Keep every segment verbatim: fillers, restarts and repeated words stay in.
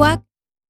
Quack.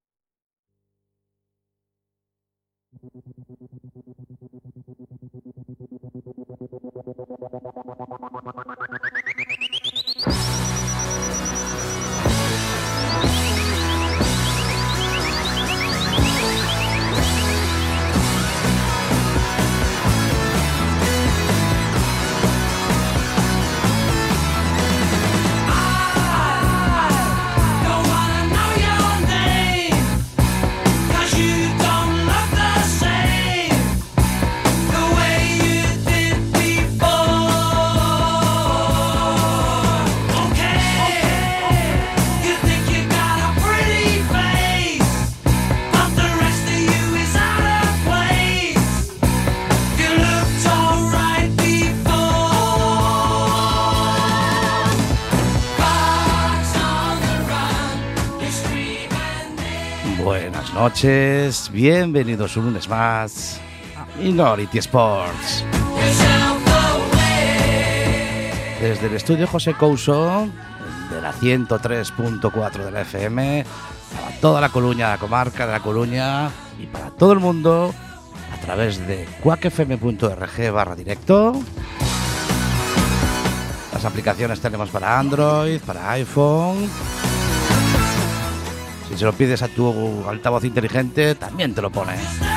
Buenas noches, bienvenidos un lunes más a Minority Sports. Desde el estudio José Couso, de la ciento tres punto cuatro de la F M, para toda la Coruña, la comarca de La Coruña y para todo el mundo, a través de quackfm punto org barra directo. Las aplicaciones tenemos para Android, para iPhone. Si se lo pides a tu altavoz inteligente, también te lo pone.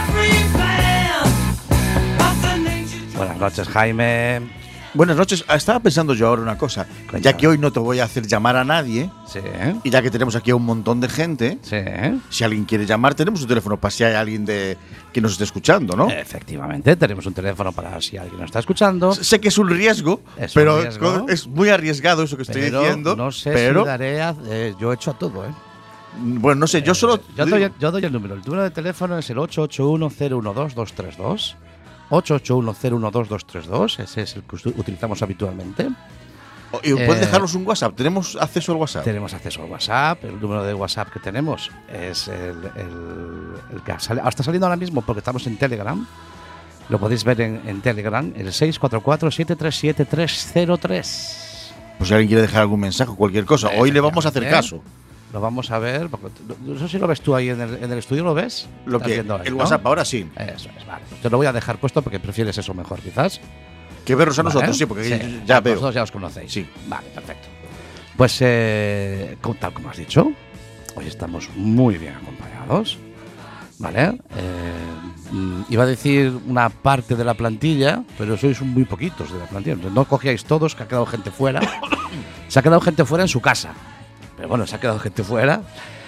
Buenas noches, Jaime. Buenas noches. Estaba pensando yo ahora una cosa. Cuéntame. Ya que hoy no te voy a hacer llamar a nadie, Sí. y ya que tenemos aquí a un montón de gente, Sí. si alguien quiere llamar, tenemos un teléfono para si hay alguien de que nos esté escuchando, ¿no? Efectivamente, tenemos un teléfono para si alguien nos está escuchando. Sé que es un riesgo, Es un pero riesgo. es muy arriesgado eso que estoy Pero diciendo. no sé pero, si daré a, eh, yo he hecho a todo, ¿eh? bueno, no sé, yo solo… Yo doy, yo doy el número. El número de teléfono es el ocho ocho uno cero uno dos dos tres dos. ocho ocho uno cero uno dos dos tres dos. Ese es el que utilizamos habitualmente. ¿Y ¿Puedes eh, dejarnos un WhatsApp? ¿Tenemos acceso al WhatsApp? Tenemos acceso al WhatsApp. El número de WhatsApp que tenemos es el, el, el que sale, está saliendo ahora mismo porque estamos en Telegram. Lo podéis ver en, en Telegram. El seis cuatro cuatro siete tres siete tres cero tres. Pues si alguien quiere dejar algún mensaje o cualquier cosa, hoy le vamos a hacer caso. Lo vamos a ver. Porque, no sé si lo ves tú ahí en el, en el estudio. ¿Lo ves? Lo Estás que, viendo ahí, el ¿no? WhatsApp ahora sí. Eso es, vale. Te lo voy a dejar puesto porque prefieres eso mejor, quizás. Que vernos a Vale. nosotros, sí, porque Sí, ya vosotros veo. ya os conocéis. Sí. Vale, perfecto. Pues eh, como- tal como has dicho, hoy estamos muy bien acompañados. ¿Vale? Eh, mm, iba a decir una parte de la plantilla, pero sois muy poquitos de la plantilla. No cogíais todos, que ha quedado gente fuera. Se ha quedado gente fuera en su casa. Pero bueno, se ha quedado gente fuera.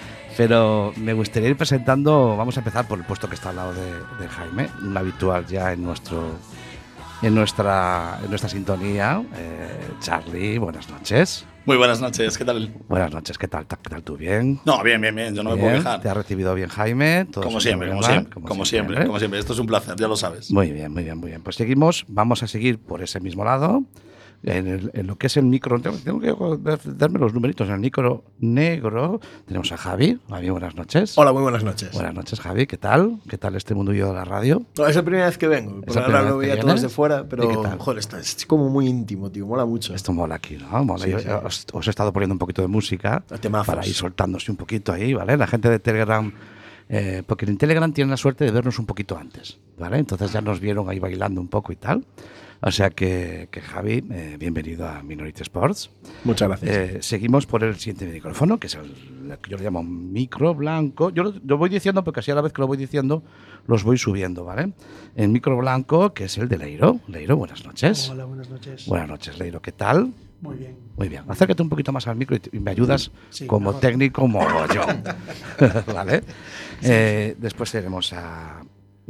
Pero me gustaría ir presentando. Vamos a empezar por el puesto que está al lado de, de Jaime, un habitual ya en nuestro en nuestra en nuestra sintonía. Eh, Charlie, buenas noches. Muy buenas noches, ¿qué tal? Buenas noches, ¿qué tal? ¿Qué tal tú? ¿Bien? No, bien, bien, bien, yo no me Bien, puedo quejar. ¿Te ha recibido bien Jaime? ¿Todo Como salió siempre, bien, como mal? siempre, como siempre, ¿eh? como siempre. Esto es un placer, ya lo sabes. Muy bien, muy bien, muy bien. Pues seguimos, vamos a seguir por ese mismo lado. En, el- en lo que es el micro, tengo, tengo que darme los numeritos. En el micro negro tenemos a Javi. Javi, buenas noches. Hola, muy buenas noches. Buenas noches, Javi. ¿Qué tal? ¿Qué tal este mundillo de la radio? No, es la primera vez que vengo. ¿Es Por la ahora primera lo vez que veía todo vienes? desde fuera, ¿Y qué pero tal? joder, está, es como muy íntimo, tío. Mola mucho. Esto mola aquí, ¿no? Mola. Sí, Yo, sí. Os, os he estado poniendo un poquito de música Temazos. para ir soltándose un poquito ahí, ¿vale? La gente de Telegram, eh, porque en Telegram tienen la suerte de vernos un poquito antes, ¿vale? Entonces ya nos vieron ahí bailando un poco y tal. O sea que, que Javi, eh, bienvenido a Minority Sports. Muchas gracias. Eh, seguimos por el siguiente micrófono, que es el, el que yo le llamo micro blanco. Yo lo, lo voy diciendo porque así a la vez que lo voy diciendo, los voy subiendo, ¿vale? El micro blanco, que es el de Leiro. Leiro, buenas noches. Hola, buenas noches. Buenas noches, Leiro. ¿Qué tal? Muy bien. Muy bien. Acércate un poquito más al micro y, te- y me ayudas Sí, como mejor. técnico mogollón. ¿Vale? Eh, después tenemos a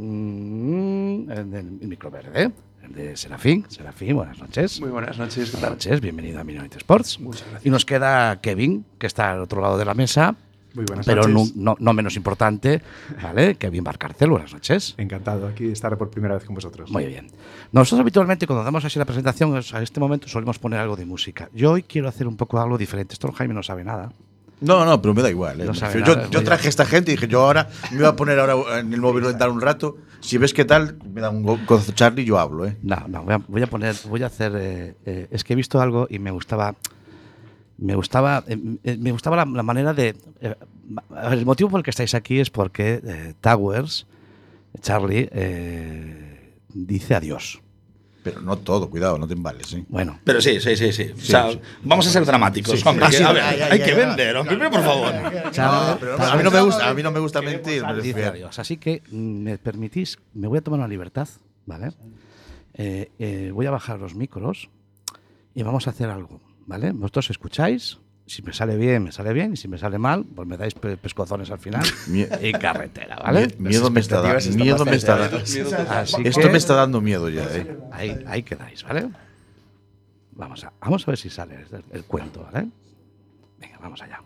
mm, el, del micro verde, el de Serafín. Serafín, buenas noches. Muy buenas noches. ¿qué Buenas tal? noches, bienvenido a Minority Sports. Muchas gracias. Y nos queda Kevin, que está al otro lado de la mesa, Muy buenas pero no, noches. no- no menos importante, ¿vale? Kevin Barcárcel, buenas noches. Encantado aquí de estar por primera vez con vosotros. Muy bien. Nosotros habitualmente cuando damos así la presentación, es- a este momento solemos poner algo de música. Yo hoy quiero hacer un poco algo diferente. Esto Jaime no sabe nada. No, no, pero me da igual. eh. No Me sabe refiero, nada, yo, yo voy a- traje a esta gente y dije, yo ahora me voy a poner ahora en el móvil a dar un rato. Si ves qué tal, me da un go- gozo Charlie y yo hablo, ¿eh? No, no, voy a, voy a poner, voy a hacer. eh, eh, es que he visto algo y me gustaba. Me gustaba, eh, eh, me gustaba la, la manera de. eh, A ver, el motivo por el que estáis aquí es porque eh, Towers, Charlie, eh, dice adiós. Pero no todo, cuidado, no te embales, ¿sí? Bueno, Pero sí, sí, sí, sí. O sea, sí. vamos a ser dramáticos, hombre. Ah, que, sí, a ver, ay, ay, hay ay, que ay, vender, ay, hombre, claro. por favor. Charlie, No, pero Towers a mí no me gusta, a mí no me gusta mentir, me dice refiero. adiós. Así que mm, me permitís, me voy a tomar una libertad, ¿vale? Eh, eh, voy a bajar los micros y vamos a hacer algo, ¿vale? Vosotros escucháis. Si me sale bien, me sale bien. Y si me sale mal, pues me dais pe- pescozones al final. Mie- Y carretera, ¿vale? Mie- Miedo me está dando. expectativas están Miedo me está bastante dando. Así Esto que me está dando miedo ya, ¿eh? ahí, ahí quedáis, ¿vale? Vamos a, vamos a ver si sale el, el cuento, ¿vale? Venga, vamos allá.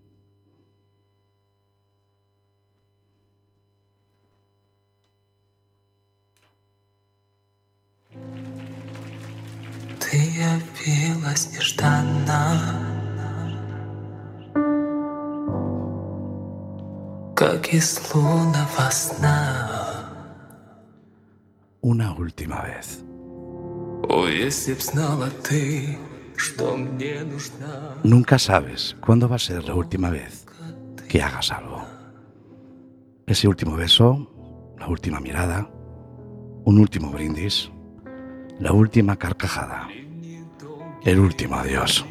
Ты явилась нежданно, как из лунного сна. Una última vez. О, если б знала ты, что мне нужна. Nunca sabes cuándo va a ser la última vez que hagas algo. Ese último beso, la última mirada, un último brindis, la última carcajada, el último adiós.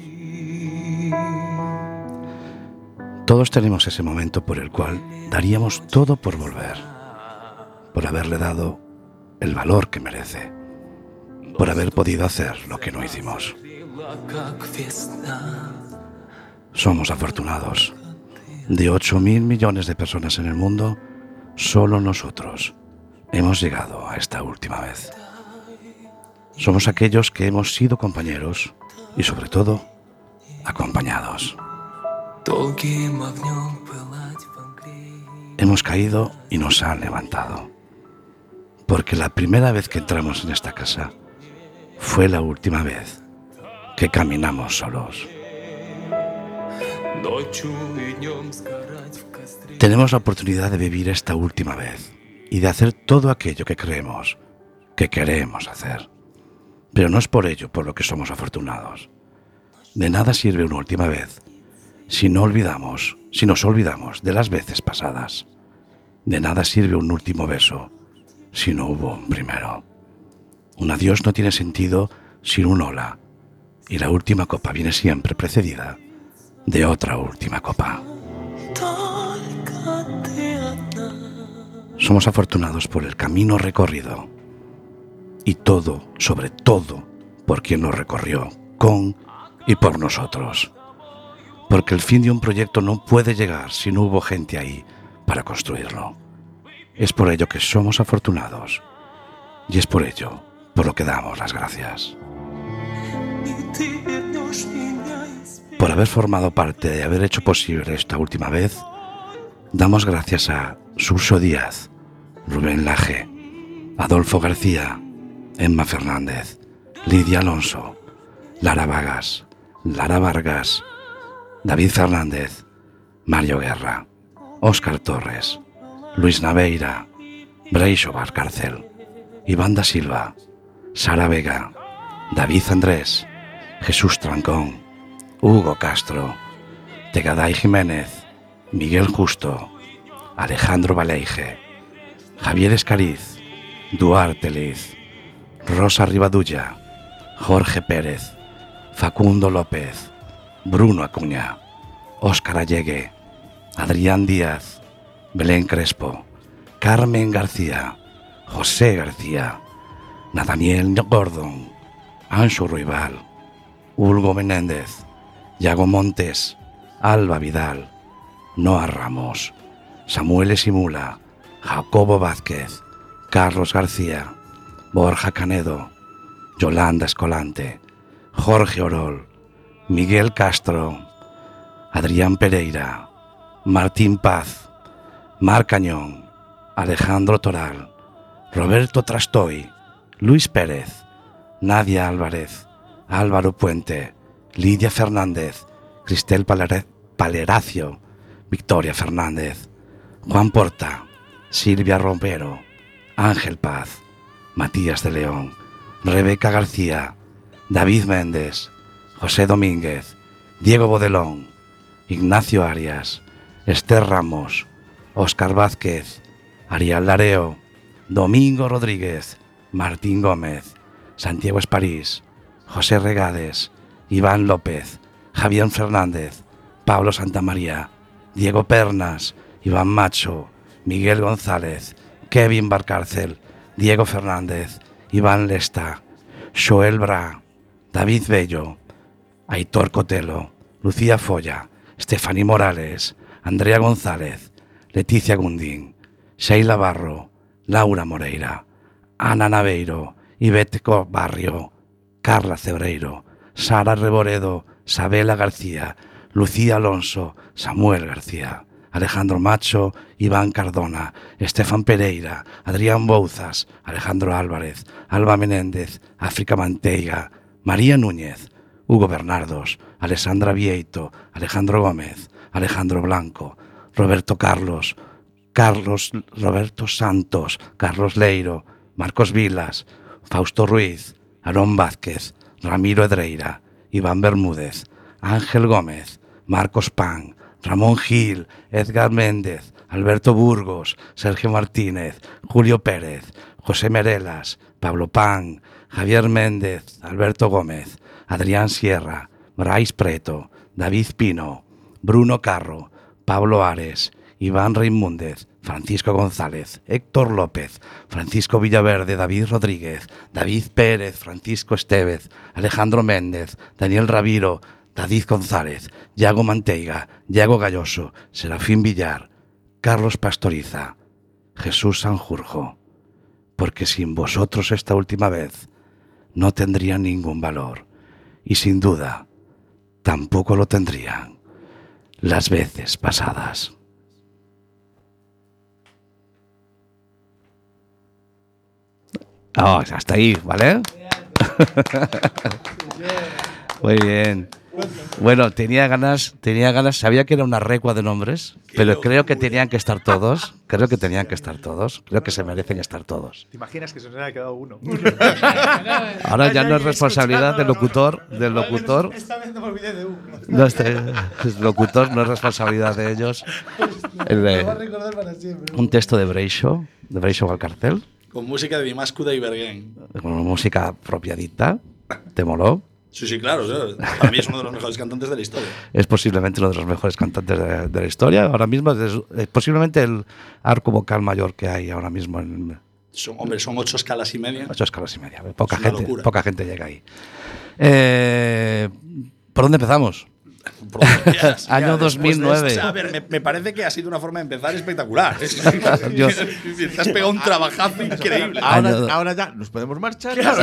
Todos tenemos ese momento por el cual daríamos todo por volver, por haberle dado el valor que merece, por haber podido hacer lo que no hicimos. Как весна. Somos afortunados. De ocho mil millones de personas en el mundo, solo nosotros hemos llegado a esta última vez. Somos aquellos que hemos sido compañeros y, sobre todo, acompañados. Долгим огнем пылать во мгле. Hemos caído y nos han levantado. Porque la primera vez que entramos en esta casa fue la última vez que caminamos solos. Ночью и днем сгорать в костре. Tenemos la oportunidad de vivir esta última vez y de hacer todo aquello que creemos que queremos hacer. Pero no es por ello por lo que somos afortunados. De nada sirve una última vez si no olvidamos, si nos olvidamos de las veces pasadas. De nada sirve un último beso si no hubo un primero. Un adiós no tiene sentido sin un hola, y la última copa viene siempre precedida de otra última copa. Только ты одна. Somos afortunados por el camino recorrido y todo, sobre todo, por quien lo recorrió, con y por nosotros. Porque el fin de un proyecto no puede llegar si no hubo gente ahí para construirlo. Es por ello que somos afortunados y es por ello por lo que damos las gracias. И ты вернешь меня из Por haber formado parte de haber hecho posible esta última vez, damos gracias a Surso Díaz, Rubén Laje, Adolfo García, Emma Fernández, Lidia Alonso, Lara Vagas, Lara Vargas, David Fernández, Mario Guerra, Óscar Torres, Luis Naveira, Breixo Valcárcel, Iván da Silva, Sara Vega, David Andrés, Jesús Trancón, Hugo Castro, Tegaday Jiménez, Miguel Justo, Alejandro Valeige, Javier Escariz, Duarte Liz, Rosa Rivadulla, Jorge Pérez, Facundo López, Bruno Acuña, Óscar Allegue, Adrián Díaz, Belén Crespo, Carmen García, José García, Nathaniel Gordon, Anxo Ruibal, Hugo Menéndez, Yago Montes, Alba Vidal, Noa Ramos, Samuel Esimula, Jacobo Vázquez, Carlos García, Borja Canedo, Yolanda Escolante, Jorge Orol, Miguel Castro, Adrián Pereira, Martín Paz, Mar Cañón, Alejandro Toral, Roberto Trastoy, Luis Pérez, Nadia Álvarez, Álvaro Puente, Lidia Fernández, Cristel Palere- Paleracio, Victoria Fernández, Juan Porta, Silvia Romero, Ángel Paz, Matías de León, Rebeca García, David Méndez, José Domínguez, Diego Bodelón, Ignacio Arias, Esther Ramos, Óscar Vázquez, Ariel Lareo, Domingo Rodríguez, Martín Gómez, Santiago Esparís, José Regades, Iván López, Javier Fernández, Pablo Santamaría, Diego Pernas, Iván Macho, Miguel González, Kevin Barcárcel, Diego Fernández, Iván Lesta, Joel Bra, David Bello, Aitor Cotelo, Lucía Folla, Stephanie Morales, Andrea González, Leticia Gundín, Sheila Barro, Laura Moreira, Ana Naveiro, Ivette Barrio, Carla Cebreiro, Sara Reboredo, Sabela García, Lucía Alonso, Samuel García, Alejandro Macho, Iván Cardona, Estefan Pereira, Adrián Bouzas, Alejandro Álvarez, Alba Menéndez, África Manteiga, María Núñez, Hugo Bernardos, Alessandra Vieito, Alejandro Gómez, Alejandro Blanco, Roberto Carlos, Carlos Roberto Santos, Carlos Leiro, Marcos Vilas, Fausto Ruiz, Aarón Vázquez, Ramiro Edreira, Iván Bermúdez, Ángel Gómez, Marcos Pan, Ramón Gil, Edgar Méndez, Alberto Burgos, Sergio Martínez, Julio Pérez, José Merelas, Pablo Pan, Javier Méndez, Alberto Gómez, Adrián Sierra, Brais Preto, David Pino, Bruno Carro, Pablo Ares, Iván Reimúndez, Francisco González, Héctor López, Francisco Villaverde, David Rodríguez, David Pérez, Francisco Estevez, Alejandro Méndez, Daniel Raviro, David González, Yago Manteiga, Yago Galloso, Serafín Villar, Carlos Pastoriza, Jesús Sanjurjo, porque sin vosotros esta última vez no tendrían ningún valor y sin duda tampoco lo tendrían las veces pasadas. Oh, hasta ahí, ¿vale? Muy bien. Bueno, tenía ganas, tenía ganas, sabía que era una recua de nombres, pero creo que tenían que estar todos, creo que tenían que estar todos, creo que se merecen estar todos. ¿Te imaginas que se nos haya quedado uno? Ahora ya no es responsabilidad del locutor, del locutor. Esta vez no me olvidé de uno. No, este el locutor no es responsabilidad de ellos. El de- Lo va a recordar para siempre. un texto de Breixo, de Breixo Valcarcel, Con música de Dimas Cuda y Berguén. con una música apropiadita. ¿Te moló? Sí, sí, claro. O sea, para mí es uno de los mejores cantantes de la historia. Es posiblemente uno de los mejores cantantes de, de la historia. Ahora mismo es, es posiblemente el arco vocal mayor que hay ahora mismo en Son, hombre, son ocho escalas y media. ocho escalas y media. Poca Es una gente, locura. poca gente llega ahí. Eh, ¿Por dónde empezamos? Por donde quieras. Año Ya, dos mil después de nueve. esto- o sea, a ver, me, me parece que ha sido una forma de empezar espectacular. Yo- Te has pegado un trabajazo increíble. Ahora, Año- ahora ya nos podemos marchar. No,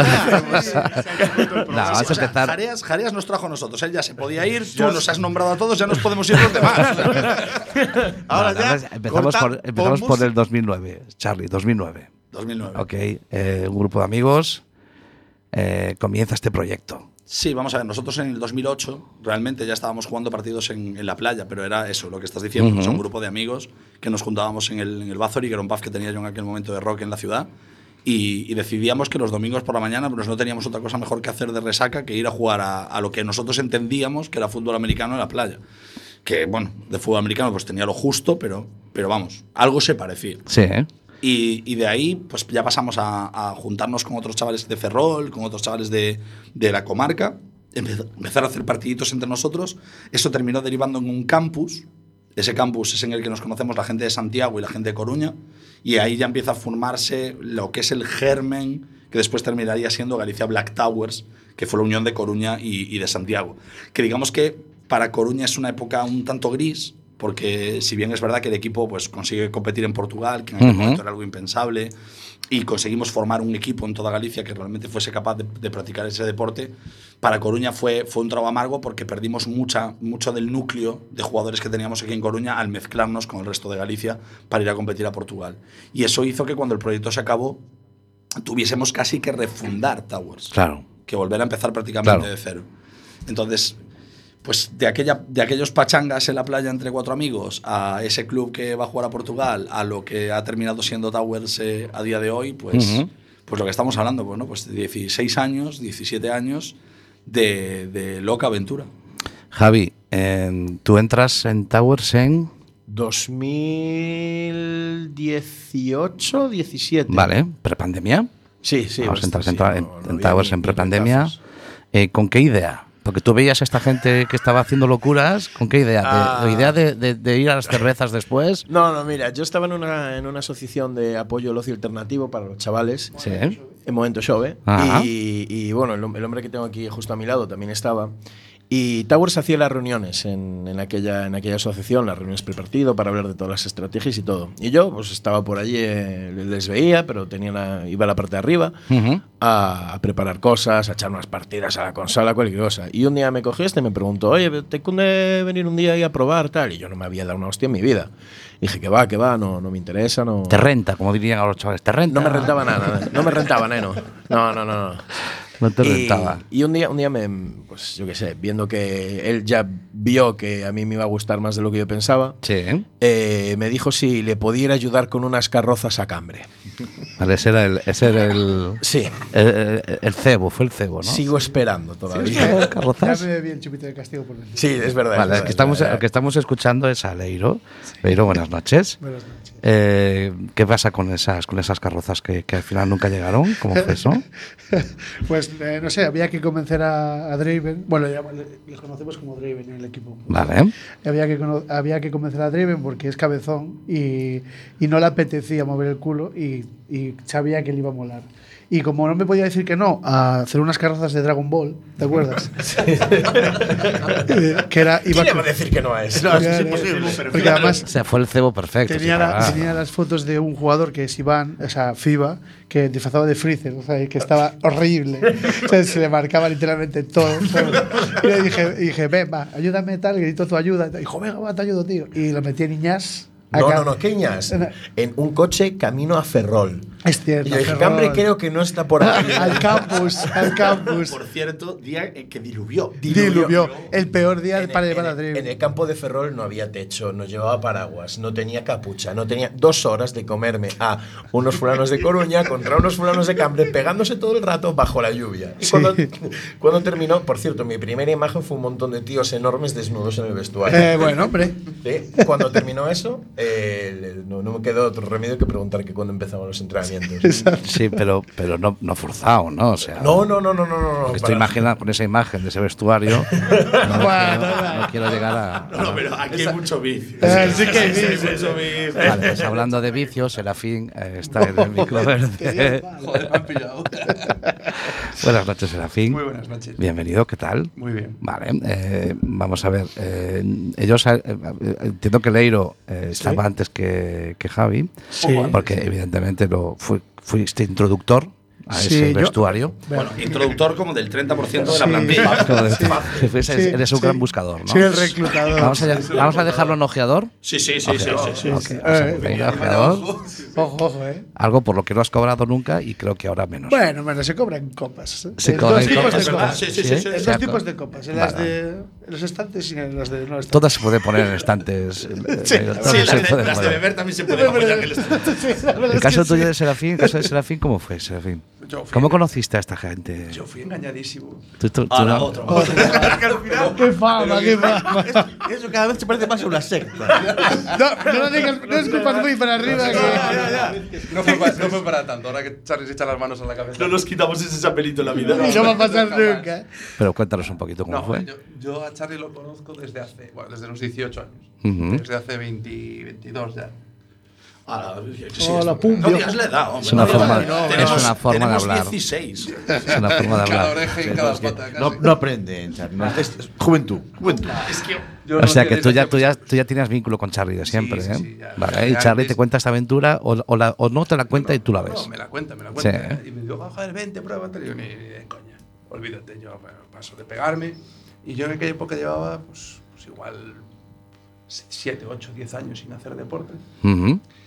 vamos a O sea, empezar. Jareas, Jareas nos trajo a nosotros. Él ya se podía ir, tú nos has nombrado a todos, ya nos podemos ir los demás. Ahora No, ya. no, empezamos corta, por, empezamos pon por el música. dos mil nueve. Charlie, dos mil nueve. dos mil nueve. Ok, eh, un grupo de amigos eh, comienza este proyecto. Sí, vamos a ver, nosotros en el dos mil ocho realmente ya estábamos jugando partidos en, en la playa, pero era eso, lo que estás diciendo, Ujú. es un grupo de amigos que nos juntábamos en el, en el Bathory, que era un pub que tenía yo en aquel momento de rock en la ciudad, y, y decidíamos que los domingos por la mañana pues no teníamos otra cosa mejor que hacer de resaca que ir a jugar a, a lo que nosotros entendíamos que era fútbol americano en la playa. Que, bueno, de fútbol americano pues tenía lo justo, pero, pero vamos, algo se parecía. Sí, ¿eh? Y, y de ahí, pues ya pasamos a, a juntarnos con otros chavales de Ferrol, con otros chavales de, de la comarca, empe- empezar a hacer partiditos entre nosotros. Eso terminó derivando en un campus. Ese campus es en el que nos conocemos la gente de Santiago y la gente de Coruña. Y ahí ya empieza a formarse lo que es el germen, que después terminaría siendo Galicia Black Towers, que fue la unión de Coruña y, y de Santiago. Que digamos que para Coruña es una época un tanto gris, porque si bien es verdad que el equipo pues, consigue competir en Portugal, que en aquel Ujú. momento era algo impensable, y conseguimos formar un equipo en toda Galicia que realmente fuese capaz de, de practicar ese deporte, para Coruña fue, fue un trago amargo porque perdimos mucha, mucho del núcleo de jugadores que teníamos aquí en Coruña al mezclarnos con el resto de Galicia para ir a competir a Portugal. Y eso hizo que cuando el proyecto se acabó tuviésemos casi que refundar Towers, Claro. que volver a empezar prácticamente Claro. de cero. Entonces, pues de, aquella, de aquellos pachangas en la playa entre cuatro amigos a ese club que va a jugar a Portugal, a lo que ha terminado siendo Towers eh, a día de hoy, pues, Ujú. pues lo que estamos hablando, bueno, pues de dieciséis años, diecisiete años de, de loca aventura. Javi, eh, tú entras en Towers en dos mil dieciocho, diecisiete. Vale, prepandemia. Sí, sí. Vamos a entrar sí, en, no- en, no en había Towers ni- en ni prepandemia. retazos. Eh, ¿Con qué idea? Porque tú veías a esta gente que estaba haciendo locuras, ¿con qué idea? ¿De, Ah. de idea de, de- de ir a las cervezas después? No, no, mira, yo estaba en una, en una asociación de apoyo al ocio alternativo para los chavales. Sí. En Momento Xove. Ajá. Y, y, bueno, el, hom- el hombre que tengo aquí justo a mi lado también estaba. Y Towers hacía las reuniones en, en, aquella, en aquella asociación, las reuniones prepartido para hablar de todas las estrategias y todo. Y yo pues estaba por allí, eh, les veía, pero tenía la, iba a la parte de arriba Ujú. a, a preparar cosas, a echar unas partidas a la consola, cualquier cosa. Y un día me cogió este y me preguntó, oye, ¿te cunde venir un día y a probar tal? Y yo no me había dado una hostia en mi vida. Dije, que va, que va, no, no me interesa, no... Te renta, como dirían a los chavales, te renta. No me rentaba nada, no me rentaba, neno. No, no, no, no. No te Y- rentaba. Y un día, un día me, pues yo qué sé, viendo que él ya vio que a mí me iba a gustar más de lo que yo pensaba, Sí. eh, me dijo si le pudiera ayudar con unas carrozas a Cambre. Vale, ese era el, ese era el, Sí, el, el- el cebo, fue el cebo, ¿no? sigo esperando todavía. Ya Carrozas. me bebí el chupito de castigo por dentro. Sí, es verdad. Vale, es es que verdad, estamos, es verdad. lo que estamos escuchando es a Leiro. Leiro, buenas noches. Buenas noches. Eh, ¿Qué pasa con esas, con esas carrozas que, que al final nunca llegaron? ¿Cómo fue eso? Pues eh, no sé, había que convencer a, a Draven. Bueno, ya le- les conocemos como Draven en el equipo. Vale. Había que, cono- había que convencer a Draven porque es cabezón y, y no le apetecía mover el culo y, y sabía que le iba a molar. Y como no me podía decir que no a hacer unas carrozas de Dragon Ball, ¿te acuerdas? Eh, que era, iba ¿Quién le con- va a decir que no es? No, es que es Porque- imposible. Porque además O sea, fue el cebo perfecto. tenía, sí, la- claro. tenía las fotos de un jugador que es Iván, o sea, FIBA, que disfrazado de Freezer, o sea, que estaba horrible. O sea, se le marcaba literalmente todo. ¿sabes? Y le dije, y dije, ven, va, ayúdame tal, grito tu ayuda. Y dijo, venga, va, te ayudo, tío. Y lo metí en Niñas. No, acá. no, no, ¿qué ñas? En un coche camino a Ferrol. Es cierto. Y yo dije, Ferrol. Cambre creo que no está por ahí. Al campus, al campus. Por cierto, día en que diluvió. Diluvió. El peor día En para el- llevar a en el- Draven. En el campo de Ferrol no había techo, no llevaba paraguas, no tenía capucha, no tenía dos horas de comerme a unos fulanos de Coruña contra unos fulanos de Cambre pegándose todo el rato bajo la lluvia. Y cuando, cuando terminó, por cierto, mi primera imagen fue un montón de tíos enormes desnudos en el vestuario. Eh, bueno, hombre. Sí, cuando terminó eso, eh, no, no me quedó otro remedio que preguntar que cuándo empezaban los entrenamientos. Sí, pero, pero no, no forzado, ¿no? O sea, No, no, no, no, no, no. no porque estoy para- imaginando con esa imagen de ese vestuario. No, quiero, no quiero llegar a. a- No, pero aquí hay mucho vicio. Eh, sí que hay Sí, vicio. mucho vicio. Vale, pues hablando de vicios, Serafín eh, está en el micro verde. Joder, me han pillado. Buenas noches, Serafín. Muy buenas noches. Bienvenido, ¿qué tal? Muy bien. Vale, eh, vamos a ver. eh, ellos, eh, eh, entiendo que Leiro eh, estaba antes que, que Javi, Sí. porque evidentemente lo fui- fuiste introductor a Sí, ese yo- vestuario. Bueno, introductor como del trenta por ciento de la Sí. plantilla. Como de- Sí. eres, Sí, eres un sí. gran buscador, ¿no? Soy el reclutador. Vamos a, vamos a dejarlo en ojeador. Sí, sí, sí, sí, sí, sí. Ok, sí. vamos a Eh, poner en ojeador. Ojo, ojo, eh. Algo por lo que no has cobrado nunca y creo que ahora menos. Bueno, bueno, se cobran copas. Se En cobran dos tipos copas, de ¿verdad? copas. Sí, sí, sí, sí. En O dos sea, tipos de copas. En las vale. de en los estantes y en las de no estantes. Todas se pueden poner en estantes. eh, todas Sí, se las pueden de, las de poner. beber también se pueden apoyar en el estudio. Sí, la verdad El es caso que tuyo sí. de Serafín, el caso de Serafín, ¿cómo fue, Serafín? Yo fui, ¿Cómo conociste a esta gente? yo fui engañadísimo. Tú- tú- tú Ahora, no- otro. Qué fama, qué fama. Eso cada vez se parece más a una secta. No, no lo digas, no escupas muy para arriba. Que... No fue, para, no fue para tanto, ahora que Charlie se echa las manos en la cabeza. No nos quitamos ese chapelito en la vida. Y no va a pasar nunca. Pero cuéntanos un poquito cómo No, fue. yo, yo a Charlie lo conozco desde hace, bueno, desde los dieciocho años. Ujú. Desde hace veinte, veintidós ya. Ahora, Hola, pum, no viejo. digas la edad, hombre. Es una No, forma- no, no, es tenemos- una forma de tenemos hablar. dieciséis. Es una forma de Cada hablar. oreja y No, cada es que pata. no, casi. no aprenden, Charlie. No, es, es juventud. Juventud. Es que yo O no sea sé que desde tú ya, hace tú, ya, mucho- tú ya tienes vínculo con Charlie de siempre, Sí, ¿eh? sí, sí, ya. Vale, Ya y Charlie antes- te cuenta esta aventura o, o, la- o no te la cuenta y tú la ves. No, me la cuenta, me la cuenta. Sí. ¿eh? Y me dijo, "Oh, joder, vente, pruébate". Y yo, ni, ni de coña. Olvídate, yo bueno, paso de pegarme. Y yo en aquella época llevaba, pues, pues igual, siete, ocho, diez años sin hacer deporte. Ujú.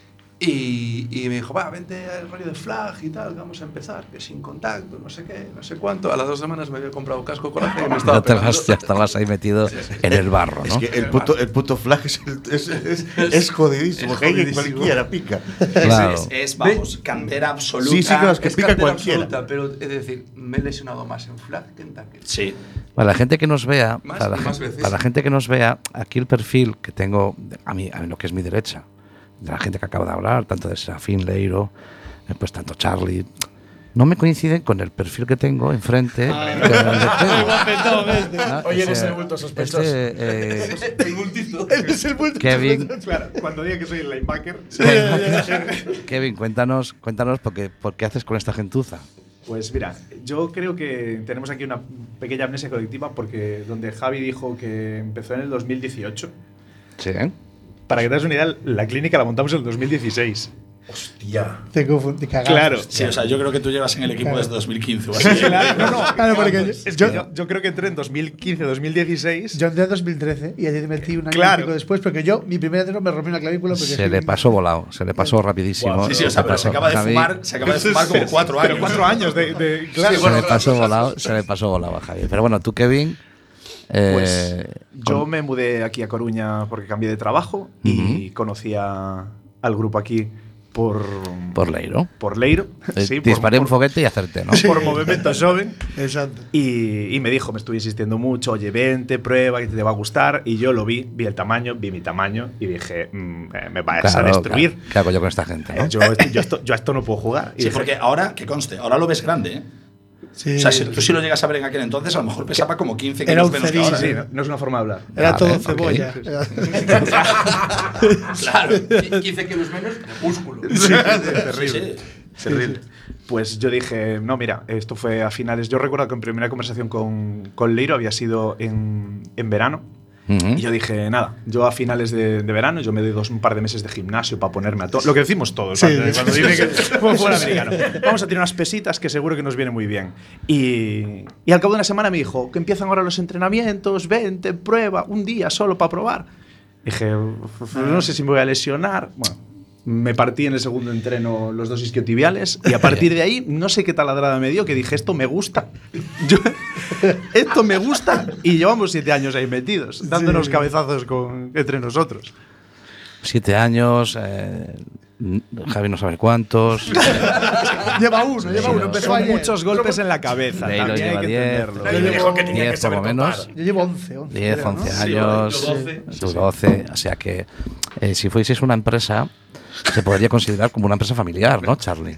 Y, y me dijo, va, vente al rollo de Flag y tal, vamos a empezar, que sin contacto, no sé qué, no sé cuánto. A las dos semanas me había comprado casco con coraje y me estaba Ya, te pegando. vas- ya estabas ahí metido en el barro, ¿no? Es que el puto, el puto flag es, es, es, es jodidísimo. Es que hay que jodidísimo. cualquiera pica. Claro. Es, es, vamos, cantera absoluta. Sí, sí, claro, es que Es pica cartera cualquiera. absoluta, pero es decir, me he lesionado más en Flag que en Tackle. Sí. Para la gente que nos vea, Más para la, y más gen- veces. para la gente que nos vea, aquí el perfil que tengo a mí, a mí lo que es mi derecha, de la gente que acaba de hablar, tanto de Serafín, Leiro, eh, pues tanto Charlie, no me coinciden con el perfil que tengo enfrente. con el de Teo. Ah, Oye, eres ese- el bulto sospechoso. este, eh, El multito. Es el bulto. Kevin, Claro, cuando diga que soy el linebacker. Kevin, cuéntanos, cuéntanos por qué, por qué haces con esta gentuza. Pues mira, yo creo que tenemos aquí una pequeña amnesia colectiva porque donde Javi dijo que empezó en el dos mil dieciocho, Sí. para que te das una idea, la clínica la montamos en el dos mil dieciséis. Hostia. Te confundí, cagaste. Claro. Sí, o sea, yo creo que tú llevas en el equipo Claro. desde dos mil quince o así. Claro, no, no, Claro, porque es que yo- yo, yo creo que entré en dos mil quince, dos mil dieciséis. Yo entré en dos mil trece y allí me metí un año Claro. y pico después, porque yo, mi primer entreno me rompí una clavícula. Porque Se le pasó volado, se le pasó rapidísimo. Guau, Sí, sí, o sea, Se pero se pasó, acaba de Javi, fumar, se acaba de fumar como cuatro Pero años. cuatro años de. de- claro. Se le pasó volado, se le pasó volado a Javi. Pero bueno, tú, Kevin. eh, Pues yo con- me mudé aquí a Coruña porque cambié de trabajo y conocí a- al grupo aquí por. Por Leiro. Por Leiro. Eh, Sí, por- disparé un por- foguete y acerté, ¿no? por Movimiento Joven. Exacto. Y, y me dijo, me estuve insistiendo mucho, oye, vente, prueba, que te va a gustar. Y yo lo vi, vi el tamaño, vi mi tamaño y dije, mm, eh, me vas Claro, a destruir. claro. ¿Qué hago yo con esta gente? Eh, ¿no? Yo, yo, esto, yo a esto no puedo jugar. Y Sí, dije, porque ahora, que conste, ahora lo ves grande, ¿eh? Sí. O sea, si tú sí lo llegas a ver en aquel entonces, a lo mejor pesaba como quince Era kilos un menos que cerillo, ahora. sí, no, no es una forma de hablar. Era Vale, todo ok. cebolla. Claro. quince kilos menos de músculo. Sí, sí. Terrible. Pues yo dije, no, mira, esto fue a finales. Yo recuerdo que mi primera conversación con, con Leiro había sido en, en verano. Ujú. Y yo dije, nada, yo a finales de, de verano yo me doy dos, un par de meses de gimnasio para ponerme a todo. Lo que decimos todos Sí, cuando, sí, cuando sí, dicen sí. que fue fuera americano. Vamos a tener unas pesitas que seguro que nos viene muy bien. Y, y al cabo de una semana me dijo que empiezan ahora los entrenamientos, vente, prueba, un día solo para probar. Dije, no sé si me voy a lesionar. Bueno, me partí en el segundo entreno los dos isquiotibiales y a partir de ahí no sé qué taladrada me dio que dije, esto me gusta. Yo, esto me gusta y llevamos siete años ahí metidos, dándonos Sí. cabezazos con, entre nosotros. Siete años, eh, Javi no sabe cuántos. Lleva uno, lleva uno. Empezó Son ayer. muchos golpes en la cabeza, Leiro también hay lleva que diez, entenderlo. Nadie dijo que tenía que diez por saber lo menos. contar. Yo llevo once. once diez, creo, ¿no? once Sí. años. yo doce. Tú doce. O sea que eh, si fueseis una empresa, se podría considerar como una empresa familiar, ¿no, Charlie?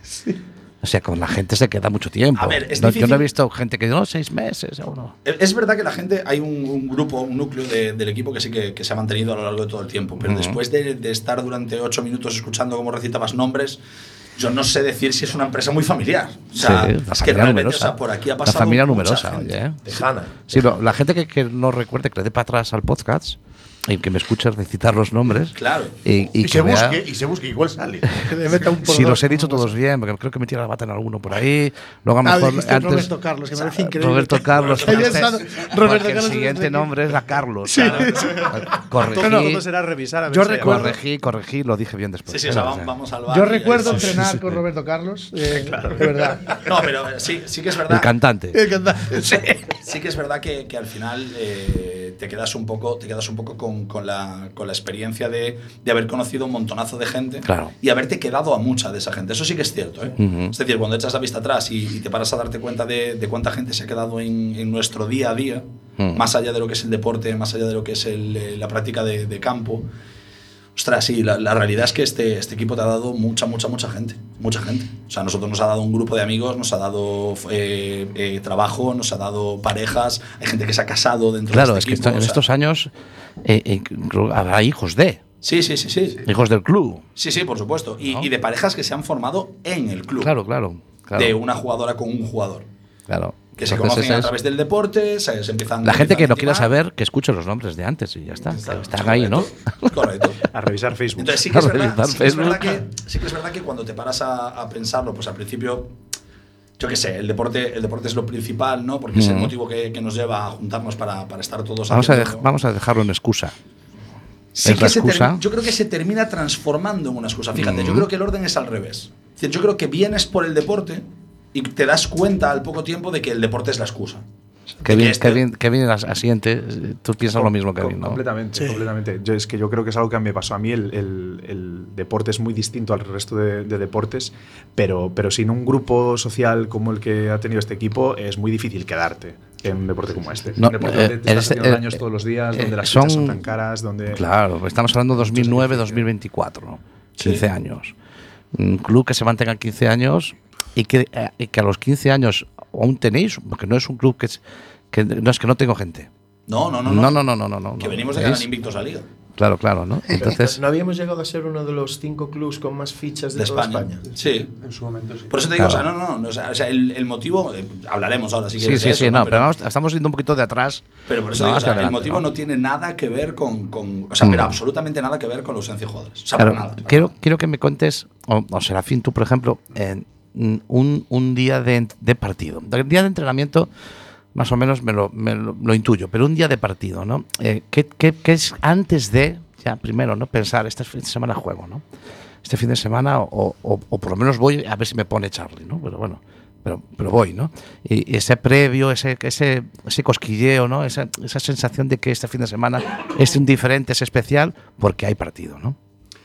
O sea, con la gente se queda mucho tiempo. A ver, es No, yo no he difícil- visto gente que no, seis meses o no. Es verdad que la gente, hay un, un grupo, un núcleo de- del equipo que sí que, que se ha mantenido a lo largo de todo el tiempo, pero Ujú. después de, de estar durante ocho minutos escuchando cómo recitabas nombres, yo no sé decir si es una empresa muy familiar. O sea, Sí, la es que familia realmente, numerosa. o sea, por aquí ha La pasado familia mucha numerosa, gente. oye. ¿eh? Tejana. Sí, lo- la gente que, que no recuerde, que le dé para atrás al podcast y que me escuche recitar los nombres. Claro. Y, y Y, que se vea- busque, y se busque, igual sale. Que le meta un por Si dos, los he dicho como todos bien, porque creo que me tira la bata en alguno por ahí. Luego a lo Ah, mejor dijiste antes. Roberto Carlos, que me parece increíble. Roberto Carlos. Ahí porque- está, porque Roberto el Carlos siguiente es- nombre es la Carlos. Sí. claro. Corregí, Todo será revisar a ver Yo si hay recuerdo- algo. corregí, corregí, lo dije bien después. Sí, sí, o sea, vamos, vamos al bar. Yo y ahí recuerdo sí. entrenar con Roberto Carlos. Eh, De verdad. No, pero eh, sí, sí que es El verdad. cantante. Eh, que anda. Sí, sí que es verdad que, que al final eh, te quedas un poco, te quedas un poco con, con la, con la experiencia de, de haber conocido un montonazo de gente Claro. y haberte quedado a mucha de esa gente. Eso sí que es cierto. ¿eh? Ujú. Es decir, cuando echas la vista atrás y, y te paras a darte cuenta de, de cuánta gente se ha quedado en, en nuestro día a día, Mm. más allá de lo que es el deporte, más allá de lo que es el, eh, la práctica de, de campo. Ostras, sí, la, la realidad es que este, este equipo te ha dado mucha, mucha, mucha gente. Mucha gente. O sea, nosotros nos ha dado un grupo de amigos, nos ha dado eh, eh, trabajo, nos ha dado parejas, hay gente que se ha casado dentro Claro, de es este que equipo. esto- en o sea, estos años eh, eh, creo que habrá hijos de. Sí, sí, sí, sí. Hijos del club. Sí, sí, por supuesto. Y, ¿No? y de parejas que se han formado en el club. Claro, claro. claro De una jugadora con un jugador. claro. Que se Entonces, conocen esa a es- través del deporte, se, se empiezan La gente que empiezan no a quiera intimar. saber, que escuche los nombres de antes y ya está. que están ahí, ¿no? Correcto. Correcto. A revisar Facebook. Entonces sí que, es A verdad, revisar sí, que es verdad Facebook. que, sí que es verdad que cuando te paras a, a pensarlo, pues al principio, yo qué sé, el deporte, el deporte es lo principal, ¿no? Porque es el Ujú. motivo que, que nos lleva a juntarnos para, para estar todos Vamos a, haciendo- dej- vamos a dejarlo en excusa. sí es que la se excusa. termi- yo creo que se termina transformando en una excusa. Fíjate, Mm. yo creo que el orden es al revés. Es decir, yo creo que vienes por el deporte y te das cuenta al poco tiempo de que el deporte es la excusa. Que De bien, este- que bien, que bien as- asiente. Tú piensas lo mismo que Com- bien, ¿no? Completamente, completamente. Yo, es que yo creo que es algo que me pasó a mí. El, el- el deporte es muy distinto al resto de, de deportes, pero, pero sin un grupo social como el que ha tenido este equipo es muy difícil quedarte en un deporte como este. No, un deporte eh, donde te estás eres- haciendo eh, daños todos los días, eh, donde las son- fichas son tan caras, donde… Claro, estamos hablando de dos mil nueve dos mil veinticuatro, ¿no? quince años. Un club que se mantenga quince años y que, eh, y que a los quince años aún tenéis, porque no es un club que es que no es que no tengo gente. No, no, no. No, no, no, no, no, no. Que no. venimos de ¿Veis? ganar invictos a Liga. Claro, claro, ¿no? Entonces, ¿No habíamos llegado a ser uno de los cinco clubs con más fichas de, De toda España. España? Sí. En su momento sí. Por eso te digo, Claro. o sea, no, no, no, o sea, o sea, el, el motivo, eh, hablaremos ahora si sí, quieres sí, de sí, eso, no, ¿no? pero vamos, estamos yendo un poquito de atrás. Pero por eso No, digo, o hacia sea, el adelante, motivo no. ¿no? tiene nada que ver con, con o sea, Mm. pero absolutamente nada que ver con la ausencia de jugadores. O sea, Claro, para nada. quiero, quiero que me cuentes, o, o Serafín, tú, por ejemplo, en mm, un, un día de, de partido. El día de entrenamiento, más o menos me lo, me lo, lo intuyo, pero un día de partido, ¿no? Eh, ¿qué, qué, qué es antes de, ya primero, ¿no? Pensar, este fin de semana juego, ¿no? Este fin de semana, o, o, o por lo menos voy a ver si me pone Charlie, ¿no? Pero bueno, pero, pero voy, ¿no? Y, y ese previo, ese, ese, ese cosquilleo, ¿no? Esa, esa sensación de que este fin de semana es un diferente, es especial, porque hay partido, ¿no?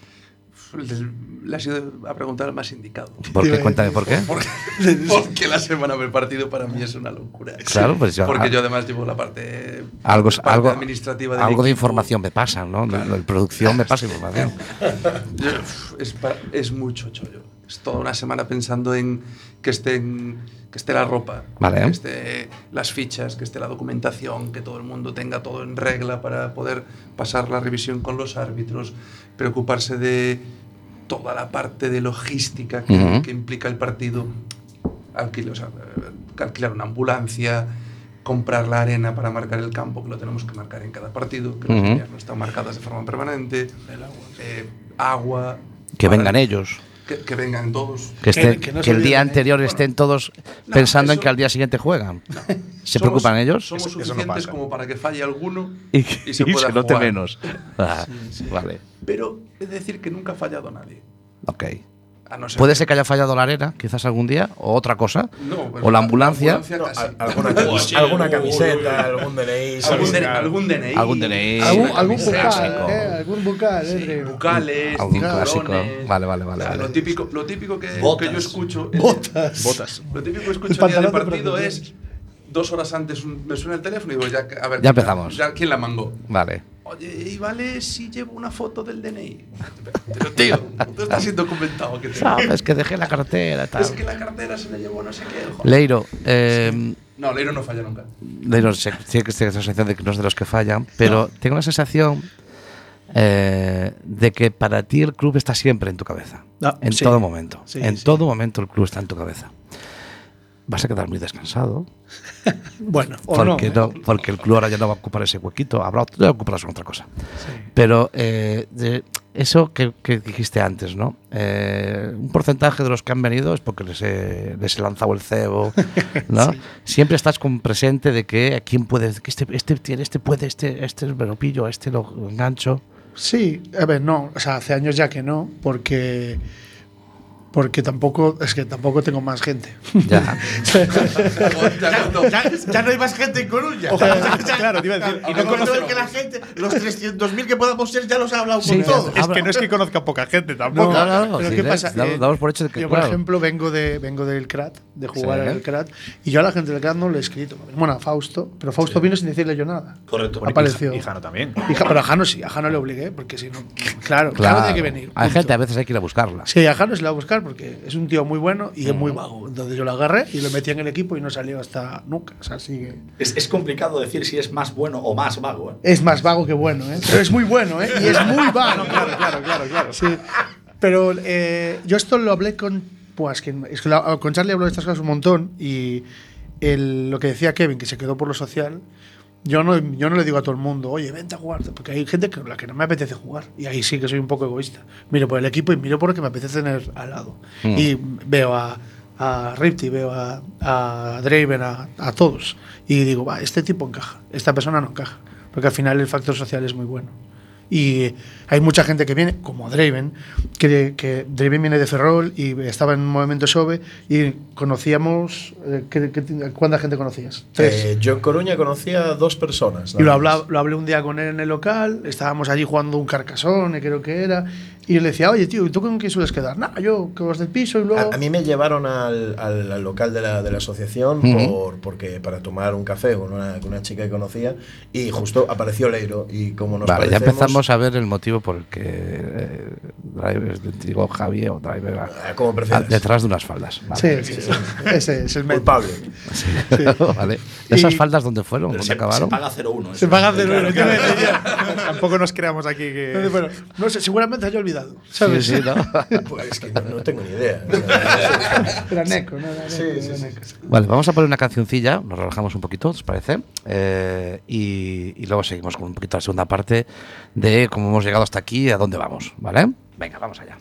Le ha sido a preguntar al más indicado. ¿Por qué? Cuéntame, ¿por qué? Porque, porque la semana del partido para mí es una locura. Claro, pues yo- Porque yo además llevo la parte, Algo, parte algo, administrativa del algo de equipo. información me pasa, ¿no? La producción me pasa información. Yo, uf, es, pa- es mucho chollo. Es toda una semana pensando en que estén que esté la ropa, Vale. que esté las fichas, que esté la documentación, que todo el mundo tenga todo en regla para poder pasar la revisión con los árbitros, preocuparse de toda la parte de logística que, Ujú. que implica el partido, alquilar, o sea, eh, alquilar una ambulancia, comprar la arena para marcar el campo, que lo tenemos que marcar en cada partido, que las Ujú. líneas no están marcadas de forma permanente, eh, agua, Que para- vengan ellos. que, que vengan todos. Que, estén- que no se que el olviden día de- anterior bueno, estén todos no, pensando en eso- que al día siguiente juegan. ¿Se Somos- preocupan ellos? Somos Eso- eso no suficientes pasa. como para que falle alguno Y, y se y pueda se note jugar. menos. Ah, Vale, Pero es decir que nunca ha fallado nadie. ok. A no ser Puede ser que haya fallado la arena, quizás algún día, o otra cosa, No, pues o la ambulancia. ambulancia casi. Al- alguna, camis- alguna camiseta, algún D N I. algún, ¿sabes? D- algún D N I. Algún D N I. Algún, Sí, algún clásico. bucal, ¿eh? Algún bucal, Sí, ¿eh? bucales, Algún cinturones. clásico. Vale, vale, vale, O sea, vale. Lo típico, lo típico que, Botas. que yo escucho. el- Botas. Botas. Lo típico que escucho El el día de pantalón de partido protección. es dos horas antes un- me suena el teléfono y digo, ya, a ver, Ya ¿quién- empezamos. ya, ¿quién la mangó? Vale. Oye, ¿y vale si llevo una foto del D N I? Pero tío, tú estás indocumentado. Que te... Sabes que dejé la cartera y tal. Es que la cartera se la llevó no sé qué. joder. Leiro, eh, No, Leiro no falla nunca. Leiro, sé, sé que tengo la sensación de que no es de los que fallan, pero tengo la sensación eh, de que para ti el club está siempre en tu cabeza. Ah, en sí. todo momento. Sí, en sí. todo momento el club está en tu cabeza. Vas a quedar muy descansado. Bueno, o no. Porque, no, porque el club ahora ya no va a ocupar ese huequito, habrá otro, ya ocuparás otra cosa. Pero eh, de eso que, que dijiste antes, ¿no? Eh, un porcentaje de los que han venido es porque les he, les he lanzado el cebo, ¿no? Siempre estás con presente de que a quién puede, que este, este tiene, este puede, este, este me lo pillo, a este lo engancho. Sí, a ver, no, o sea, hace años ya que no, porque porque tampoco es que tampoco tengo más gente. Ya. Ya, ya no hay más gente en Coruña. Claro, te iba a decir. Y no conozco que la gente, los trescientos mil que podamos ser, ya los ha hablado Sí, con todos. Es que no es que conozca poca gente tampoco. No, no, no, pero sí, ¿qué ¿ves? pasa? Damos, Eh, damos por hecho de que, yo, por claro, ejemplo, vengo de vengo del C R A T, de jugar Sí. en el C R A T, y yo a la gente del C R A T no le he escrito. Bueno, a Fausto, pero Fausto vino sin decirle yo nada. Correcto. Bueno, Apareció. Y Jano también. Y Ja- pero a Jano sí, a Jano le obligué, porque si no. Claro, claro. Jano tiene que venir. Hay punto. gente, a veces hay que ir a buscarla. Sí, a Jano se la va a buscar porque es un tío muy bueno y es muy vago. Entonces yo lo agarré y lo metí en el equipo y no salió hasta nunca. O sea, sigue. Es, es complicado decir si es más bueno o más vago. ¿eh? Es más vago que bueno, ¿eh? Pero es muy bueno, ¿eh? Y es muy vago. Claro, claro, claro, claro. Sí. Pero eh, yo esto lo hablé con. Pues que, es que la- con Charlie hablo de estas cosas un montón y el- lo que decía Kevin, que se quedó por lo social. Yo no, yo no le digo a todo el mundo, oye, vente a jugar, porque hay gente con la que no me apetece jugar. Y ahí sí que soy un poco egoísta. Miro por el equipo y miro por lo que me apetece tener al lado. Mm. Y veo a, a Ripty, veo a, a Draven, a, a todos. Y digo, va, este tipo encaja, esta persona no encaja. Porque al final el factor social es muy bueno. Y hay mucha gente que viene, como Draven, que, que Draven viene de Ferrol y estaba en Movimiento Xove y conocíamos. Eh, ¿qué, qué, ¿Cuánta gente conocías? Tres. Eh, yo en Coruña conocía a dos personas. Y lo, habla, lo hablé un día con él en el local, estábamos allí jugando un Carcassonne, creo que era, y yo le decía, oye, tío, ¿y tú con quién sueles quedar? Nada, yo con los del piso y luego… A, a mí me llevaron al, al, al local de la, de la asociación Uh-huh. por, porque para tomar un café con una, con una chica que conocía y justo apareció Leiro y como nos Vale, ya parecemos, empezamos a ver el motivo por el que eh, Driver, digo Javier o Driver, Ah, como prefieras. detrás de unas faldas. Vale. Sí, sí, sí. Ese es el método. culpable. Sí. Vale. ¿Esas Y- faldas dónde fueron? Pero ¿Dónde se, acabaron? se paga cero uno. Se paga cero euros. Tampoco nos creamos aquí que. Bueno, no sé, seguramente haya olvidado. Sí, ¿Sabes? sí, ¿no? Pues es que no, no tengo ni idea. O sea, Era Neco, ¿no? Era Neco, Sí, sí, era sí. Neco. Vale, vamos a poner una cancioncilla, nos relajamos un poquito, ¿os parece? Eh, y, y luego seguimos con un poquito la segunda parte de cómo hemos llegado hasta aquí y a dónde vamos, ¿vale? Venga, vamos allá.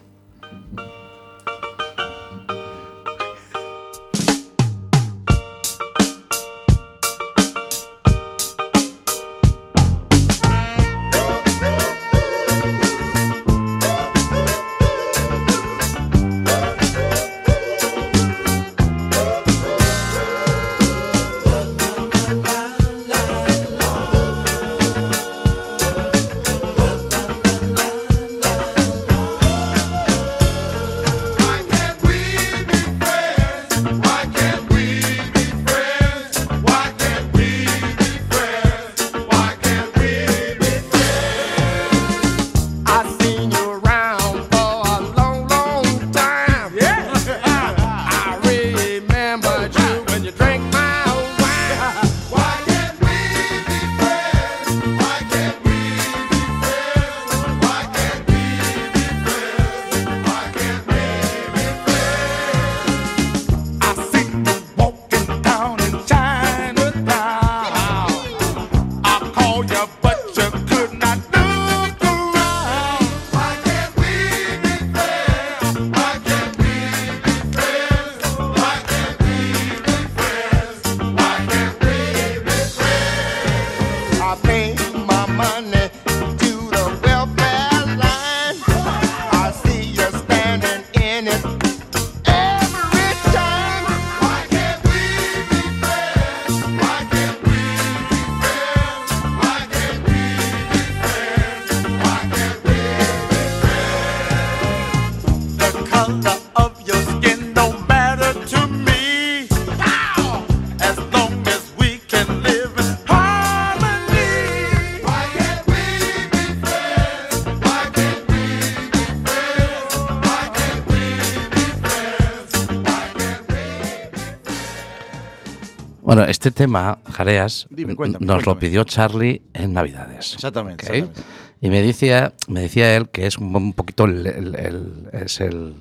Bueno, este tema, Jareas, Dime, cuéntame, nos cuéntame. lo pidió Charlie en Navidades. Exactamente, ¿ok? exactamente. Y me decía, me decía él que es un, un poquito el, el- el- es el,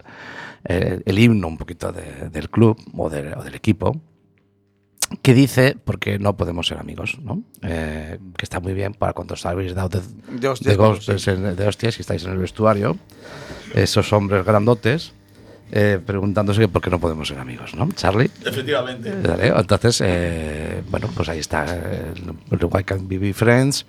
el, el himno un poquito de- del club o, de- o del equipo, que dice, porque no podemos ser amigos, ¿no? Eh, que está muy bien para cuando os habéis dado de, De hostias, de golpes sí. en- de hostias y estáis en el vestuario, esos hombres grandotes, eh, preguntándose que por qué no podemos ser amigos, ¿no? Charlie. Efectivamente. Vale, entonces, eh, bueno, pues ahí está el, el Why Can't We Be Friends.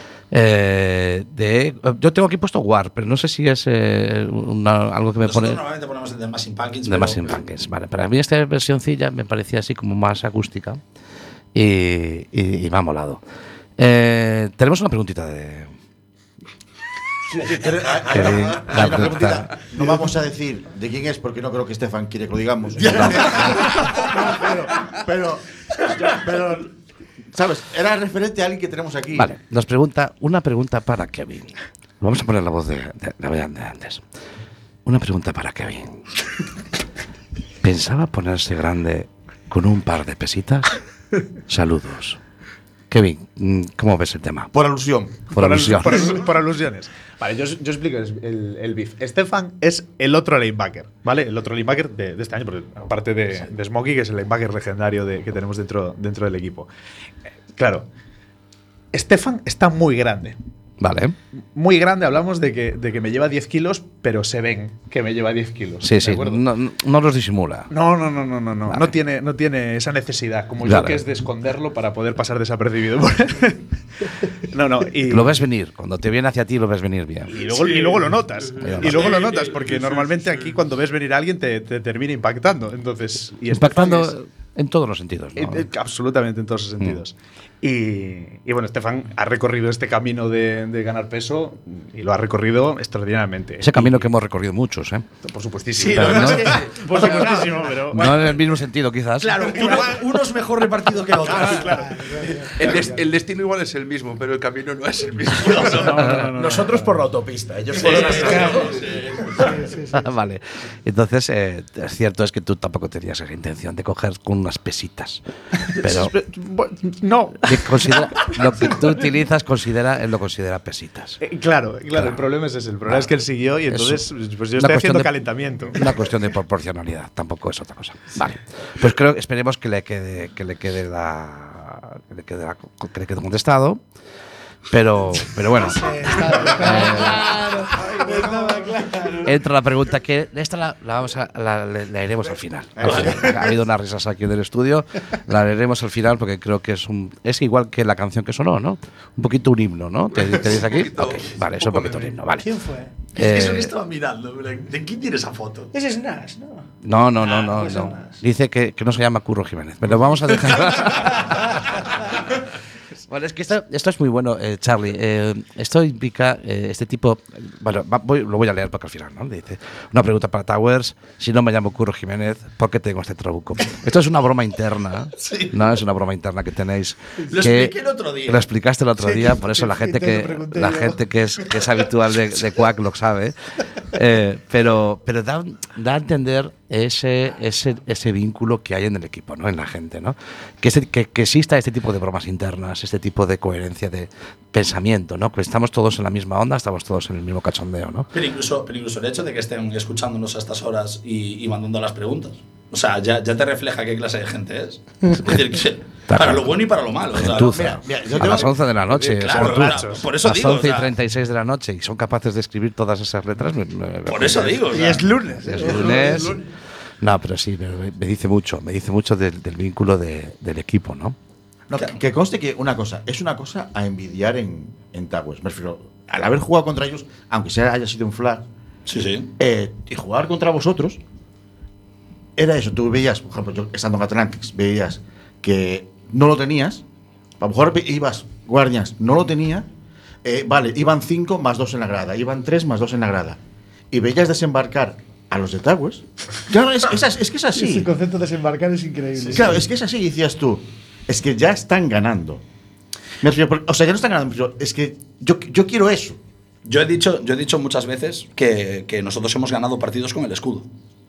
Eh, de, yo tengo aquí puesto War, pero no sé si es eh, una- algo que me Nosotros pone normalmente ponemos el de Machine Pumpkins. de pero- Machine Pumpkins. Vale, para mí esta versioncilla me parecía así como más acústica y, y- y me ha molado. Eh, tenemos una preguntita de. Pero, hay- hay Kevin, una- la hay una pregunta- preguntita. No vamos a decir de quién es porque no creo que Estefan quiere que lo digamos. pero, pero, pero, ¿sabes? Era referente a alguien que tenemos aquí. Vale, nos pregunta una pregunta para Kevin. Vamos a poner la voz de, de, la de antes. Una pregunta para Kevin. ¿Pensaba ponerse grande con un par de pesitas? Saludos. Kevin, mm, ¿cómo ves el tema? Por alusión. Por alusión. Por, al- por alusiones. Vale, yo, yo explico el, el, el beef. Stefan es el otro linebacker, ¿vale? El otro linebacker de, de este año, porque aparte de, de Smokey, que es el linebacker legendario de, que tenemos dentro, dentro del equipo. Eh, Claro, Stefan está muy grande. Vale. Muy grande, hablamos de que, de que me lleva diez kilos, pero se ven que me lleva diez kilos. Sí, ¿de sí, acuerdo? no, no- no los disimula. No, no, no, no, no, no. Vale. No tiene, no tiene esa necesidad como Vale. yo que es de esconderlo para poder pasar desapercibido. no, no. Y, Lo ves venir, cuando te viene hacia ti lo ves venir bien. y luego, y luego lo notas. Sí. Y luego lo notas, porque normalmente aquí cuando ves venir a alguien te, te termina impactando. Entonces, y Impactando Estefan es- en todos los sentidos, ¿no? Eh, eh, absolutamente en todos los sentidos. Y, y bueno, Estefan ha recorrido este camino de, de ganar peso y lo ha recorrido extraordinariamente. Ese camino que hemos recorrido muchos, ¿eh? Por supuestísimo. Pero la no- verdad es que- por supuestísimo, pero. No en el mismo sentido, quizás. Claro, uno, uno es mejor repartido que otro. El, des- el destino igual es el mismo, pero el camino no es el mismo. Nosotros por la autopista, ellos por la Vale. Entonces, eh, es cierto es que tú tampoco tenías esa intención de coger con unas pesitas. Pero No. que considera- lo que tú utilizas considera, él lo considera pesitas. Eh, claro, claro, Claro. el problema es ese. El problema es que él siguió y Eso. entonces pues yo Una estoy cuestión haciendo de- calentamiento. Una cuestión de proporcionalidad, tampoco es otra cosa. Vale. Pues creo, esperemos que le quede, que le quede la, que le quede, la- que le quede contestado. Pero, pero bueno. Eh, entra la pregunta que esta la, la vamos a, la, la- la iremos al final. Al final. Ha habido unas risas aquí en el estudio, la leeremos al final porque creo que es un es igual que la canción que sonó, ¿no? Un poquito un himno, ¿no? ¿Te, te dice aquí? Ok, vale, es un poquito un himno, vale. ¿Quién fue? Eh, Eso que estaba mirando. ¿De quién tiene esa foto? Ese es Nash, ¿no? No, no, no, Ah, no, pues no. son más. Dice que, que no se llama Curro Jiménez. Pero vamos a dejar. Bueno, es que esto, esto es muy bueno, eh, Charlie. Eh, esto implica eh, este tipo. Bueno, va- voy- lo voy a leer porque al final, ¿no? Dice: una pregunta para Towers. Si no me llamo Curro Jiménez, ¿por qué tengo este trabuco? Esto es una broma interna. Sí. No, es una broma interna que tenéis. Lo que expliqué el otro día. Lo explicaste el otro día, por eso la gente te lo que pregunté la yo. gente que es que es habitual de, de Quack lo sabe. Eh, pero pero da, da a entender ese, ese, ese vínculo que hay en el equipo, ¿no? En la gente, ¿no? Que, ese- que, que exista este tipo de bromas internas, este tipo de coherencia de pensamiento, ¿no? Que estamos todos en la misma onda, estamos todos en el mismo cachondeo, ¿no? Pero incluso, pero incluso el hecho de que estén escuchándonos a estas horas y, y mandando las preguntas. O sea, ya, ya te refleja qué clase de gente es. Es decir, que para lo bueno y para lo malo. o sea, Gentuza. mira, mira, yo a tengo- las once de la noche, Claro, como tú. claro, por eso a las digo, once o y sea, treinta y seis de la noche y son capaces de escribir todas esas letras. me- me- por eso digo. o Y sea, es lunes. Es lunes. No, pero sí, me, me dice mucho, me dice mucho del, del vínculo de- del equipo, ¿no? No, que, que conste que una cosa, es una cosa a envidiar en, en Towers. Me refiero, al haber jugado contra ellos, aunque sea haya sido un flag, Sí, sí. eh, y jugar contra vosotros, era eso. Tú veías, por ejemplo, yo estando en Atlantics, veías que no lo tenías. A lo mejor ve- ibas, Guardians, no lo tenía. eh, vale, iban cinco más dos en la grada, iban tres más dos en la grada. Y veías desembarcar a los de Towers. Claro, es, es as- es que es así. Ese concepto de desembarcar es increíble. Claro, es que es así, decías tú. Es que ya están ganando. Me refiero, por- o sea, ya no están ganando. Pero es que yo, yo quiero eso. Yo he dicho, yo he dicho muchas veces que, que nosotros hemos ganado partidos con el escudo.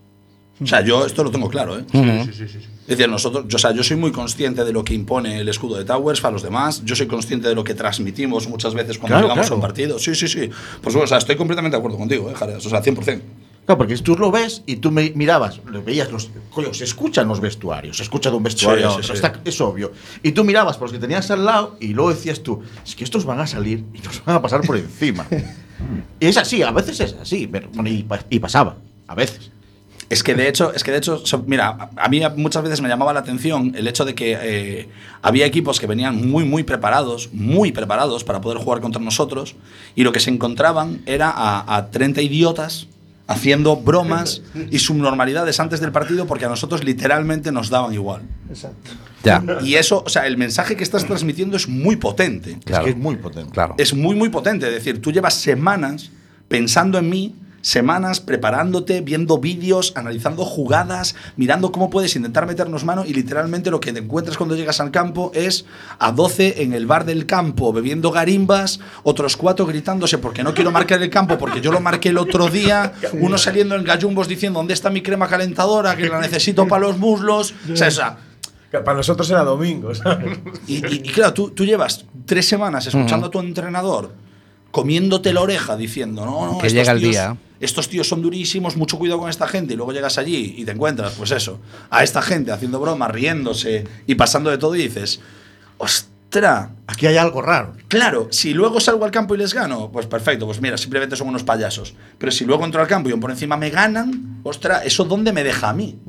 O sea, yo esto lo tengo claro, ¿eh? Es decir, nosotros, yo, o sea, yo soy muy consciente de lo que impone el escudo de Towers para los demás. Yo soy consciente de lo que transmitimos muchas veces cuando Claro, llegamos claro. a un partido. Sí, sí, sí. Pues bueno, o sea, estoy completamente de acuerdo contigo, ¿eh, Jares? O sea, cien por cien. Claro, porque tú lo ves y tú me mirabas, lo veías, los, coño, se escuchan los vestuarios, se escucha de un vestuario Sí, a otro, sí, sí. está- es obvio. Y tú mirabas por los que tenías al lado y luego decías tú, es que estos van a salir y nos van a pasar por encima. Y es así, a veces es así, pero, bueno, y, pa- y pasaba, a veces. Es que de hecho, es que de hecho, so- mira, a a mí muchas veces me llamaba la atención el hecho de que eh, había equipos que venían muy, muy preparados, muy preparados para poder jugar contra nosotros, y lo que se encontraban era a, a treinta idiotas haciendo bromas y subnormalidades antes del partido porque a nosotros literalmente nos daban igual. Exacto. Ya. Y eso, o sea, el mensaje que estás transmitiendo es muy potente. Claro. Es que es muy potente. Claro. Es muy, muy potente. Es decir, tú llevas semanas pensando en mí, semanas preparándote, viendo vídeos, analizando jugadas, mirando cómo puedes intentar meternos mano y literalmente lo que te encuentras cuando llegas al campo es a doce en el bar del campo bebiendo garimbas, otros cuatro gritándose porque no quiero marcar el campo porque yo lo marqué el otro día, uno saliendo en gallumbos diciendo ¿dónde está mi crema calentadora? Que la necesito para los muslos. O sea, esa... Que para nosotros era domingo, ¿sabes? Y, y- y claro, tú, tú llevas tres semanas escuchando a tu entrenador comiéndote la oreja diciendo, no, no, Que estos llega el tíos- día. Estos tíos son durísimos, mucho cuidado con esta gente. Y luego llegas allí y te encuentras, pues eso, a esta gente haciendo bromas, riéndose y pasando de todo y dices, Tra, Aquí hay algo raro. claro, si luego salgo al campo y les gano, pues perfecto, pues mira, simplemente son unos payasos. Pero si luego entro al campo y por encima me ganan, ostras, ¿eso dónde me deja a mí?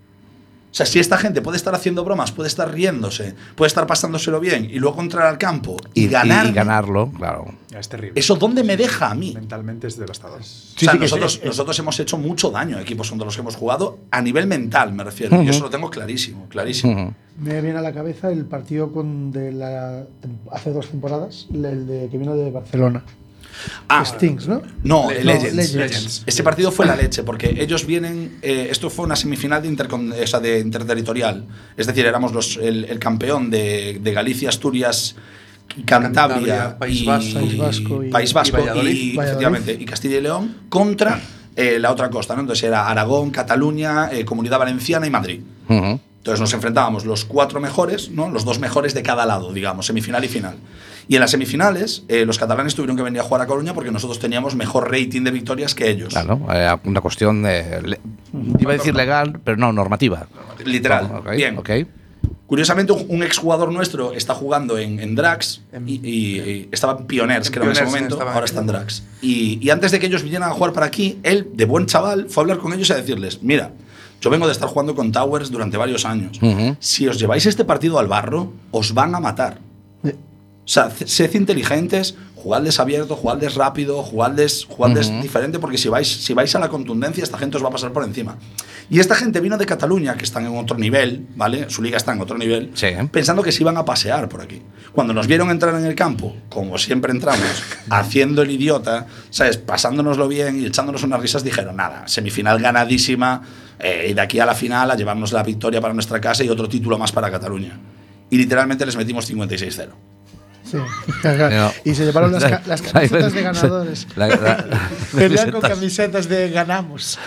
O sea, si esta gente puede estar haciendo bromas, puede estar riéndose, puede estar pasándoselo bien y luego entrar al campo y, Y, ganar, y ganarlo, claro. Es terrible. ¿eso dónde me deja a mí? Mentalmente es devastador. o Sí, sea, sí, que nosotros, es- es- nosotros hemos hecho mucho daño a equipos contra los que hemos jugado, a nivel mental me refiero. Yo eso lo tengo clarísimo, clarísimo. Ujú. Me viene a la cabeza el partido con de la, hace dos temporadas, el de, que vino de Barcelona. Ah, Stings, ¿no? No, No, Legends. Legends. Ese partido fue la leche, porque ellos vienen. Eh, esto fue una semifinal de, intercon- o sea, de interterritorial. Es decir, éramos los, el, el campeón de, de Galicia, Asturias, Cantabria, Cantabria, País y, Vasco. País Vasco y- País Vasco y Valladolid. y, Valladolid. efectivamente, y Castilla y León contra eh, la otra costa, ¿no? Entonces era Aragón, Cataluña, eh, Comunidad Valenciana y Madrid. Ujú. Entonces nos enfrentábamos los cuatro mejores, ¿no? Los dos mejores de cada lado, digamos, semifinal y final. Y en las semifinales, eh, los catalanes tuvieron que venir a jugar a Coruña porque nosotros teníamos mejor rating de victorias que ellos. Claro, eh, una cuestión de. le- iba a decir legal, pero no, normativa. Literal. Ok, Bien. ok. Curiosamente, un, un exjugador nuestro está jugando en, en Drax y, y- y estaba en Pioners, En que era en ese Pioners, momento, estaba ahora aquí. está en Drax. Y, y antes de que ellos vinieran a jugar para aquí, él, de buen chaval, fue a hablar con ellos y a decirles: mira, yo vengo de estar jugando con Towers durante varios años. Ujú. Si os lleváis este partido al barro, os van a matar. Eh, O sea, c- sed inteligentes, jugadles abierto, jugadles rápido, jugadles, jugadles Ujú. diferente, porque si vais, si vais a la contundencia, esta gente os va a pasar por encima. Y esta gente vino de Cataluña, que están en otro nivel, ¿vale? Su liga está en otro nivel, Sí. pensando que se iban a pasear por aquí. Cuando nos vieron entrar en el campo, como siempre entramos, haciendo el idiota, ¿sabes? Pasándonoslo bien y echándonos unas risas, dijeron: nada, semifinal ganadísima, eh, y de aquí a la final a llevarnos la victoria para nuestra casa y otro título más para Cataluña. Y literalmente les metimos cincuenta y seis cero. Sí. No. Y se llevaron las, ca- las camisetas de ganadores. La- la- la- Venían con camisetas. camisetas de ganamos.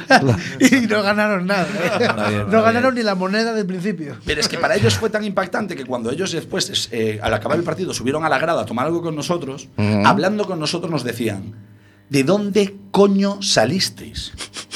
y no ganaron nada. bien, no está ganaron ni la moneda del principio. Pero es que para ellos fue tan impactante que cuando ellos después, eh, al acabar el partido, subieron a la grada a tomar algo con nosotros, Ujú. hablando con nosotros nos decían: ¿de dónde coño salisteis?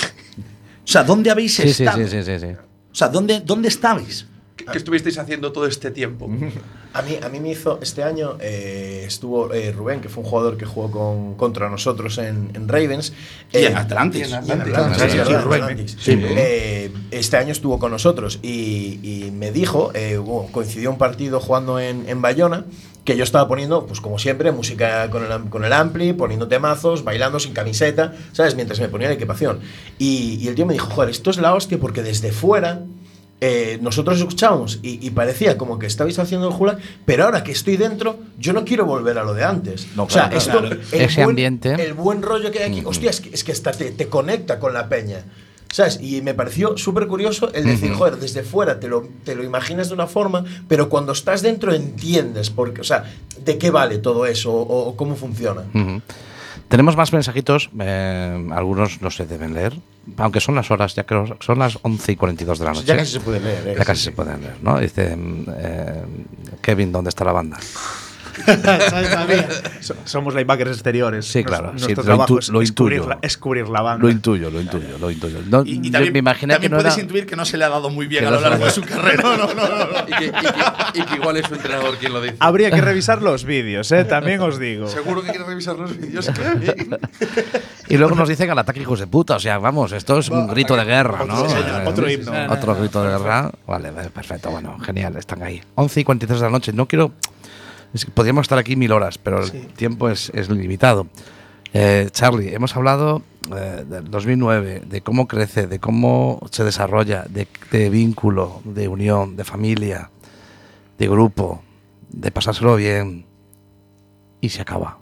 O sea, ¿dónde habéis Sí, sí, estado? sí, sí, sí, sí. O sea, ¿dónde, ¿dónde estabais? ¿Qué, qué estuvisteis haciendo todo este tiempo? A mí, a mí me hizo este año, eh, estuvo eh, Rubén, que fue un jugador que jugó con, contra nosotros en, en Ravens. Y Eh, en Atlantis. y en y en Atlantis. Atlantis, Sí, sí, sí, verdad, Rubén. Atlantis. Sí. Eh, este año estuvo con nosotros y, y me dijo, eh, bueno, coincidió un partido jugando en, en Bayona, que yo estaba poniendo, pues como siempre, música con el, am- con el ampli, poniendo temazos, bailando sin camiseta, ¿sabes? Mientras me ponía la equipación. Y, y el tío me dijo: joder, esto es la hostia, porque desde fuera eh, nosotros escuchábamos y, y parecía como que estabais haciendo el Hulak, pero ahora que estoy dentro, yo no quiero volver a lo de antes. No, o sea, claro, esto, claro. el Ese buen- ambiente. el buen rollo que hay aquí, hostia, es que, es que hasta te, te conecta con la peña. ¿Sabes? Y me pareció súper curioso el decir: joder, desde fuera te lo, te lo imaginas de una forma, pero cuando estás dentro entiendes, porque, o sea, de qué vale todo eso o, o cómo funciona. Ujú. Tenemos más mensajitos, eh, algunos no se deben leer, aunque son las horas, ya creo, son las once y cuarenta y dos de la noche. Ya casi se puede leer. ¿eh? Ya casi se pueden leer, ¿no? Dice, eh, Kevin, ¿dónde está la banda? ¿Sabes, María? So- Somos linebackers exteriores. Sí, Nos- claro, sí, Nuestro lo trabajo intu- es, lo es cubrir intuyo. la, es cubrir la banda. Lo intuyo, lo intuyo, lo intuyo. No, Y, y yo también, me imaginé también que no puedes era- intuir que no se le ha dado muy bien que a no lo se le largo ha de su carrera. No, no, no, no, no. Y que, y que- y que igual es su entrenador quien lo dice. Habría que revisar los vídeos, ¿eh? También os digo. Seguro que quieres revisar los vídeos. Kevin? Y luego nos dicen al ataque, hijos de puta. O sea, vamos, esto es un grito de guerra, ¿no? sí, Eh, otro sí, himno. sí, Otro grito de guerra. Vale, vale, perfecto. Bueno, genial, están ahí. once y cuarenta y tres de la noche. No quiero. Es que podríamos estar aquí mil horas, pero el tiempo es, es limitado. Eh, Charlie, hemos hablado eh, del dos mil nueve, de cómo crece, de cómo se desarrolla, de, de vínculo, de unión, de familia, de grupo, de pasárselo bien. Y se acaba.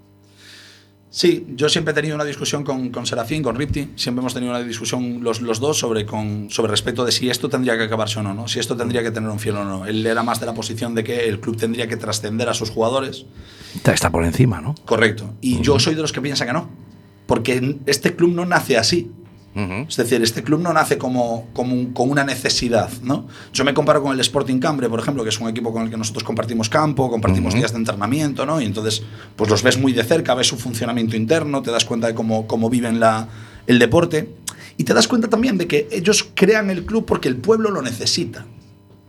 Sí, yo siempre he tenido una discusión con, con Serafín, con Ripti, siempre hemos tenido una discusión los, los dos sobre, con, sobre respecto de si esto tendría que acabarse o no, no, si esto tendría que tener un fin o no. Él era más de la posición de que el club tendría que trascender a sus jugadores. Está por encima, ¿no? Correcto. Y yo soy de los que piensa que no, porque este club no nace así. Ujú. Es decir, este club no nace como, como un- con una necesidad, ¿no? Yo me comparo con el Sporting Cambre, por ejemplo, que es un equipo con el que nosotros compartimos campo, compartimos Ujú. días de entrenamiento, ¿no? Y entonces, pues los ves muy de cerca, ves su funcionamiento interno, te das cuenta de cómo, cómo viven la, el deporte y te das cuenta también de que ellos crean el club porque el pueblo lo necesita.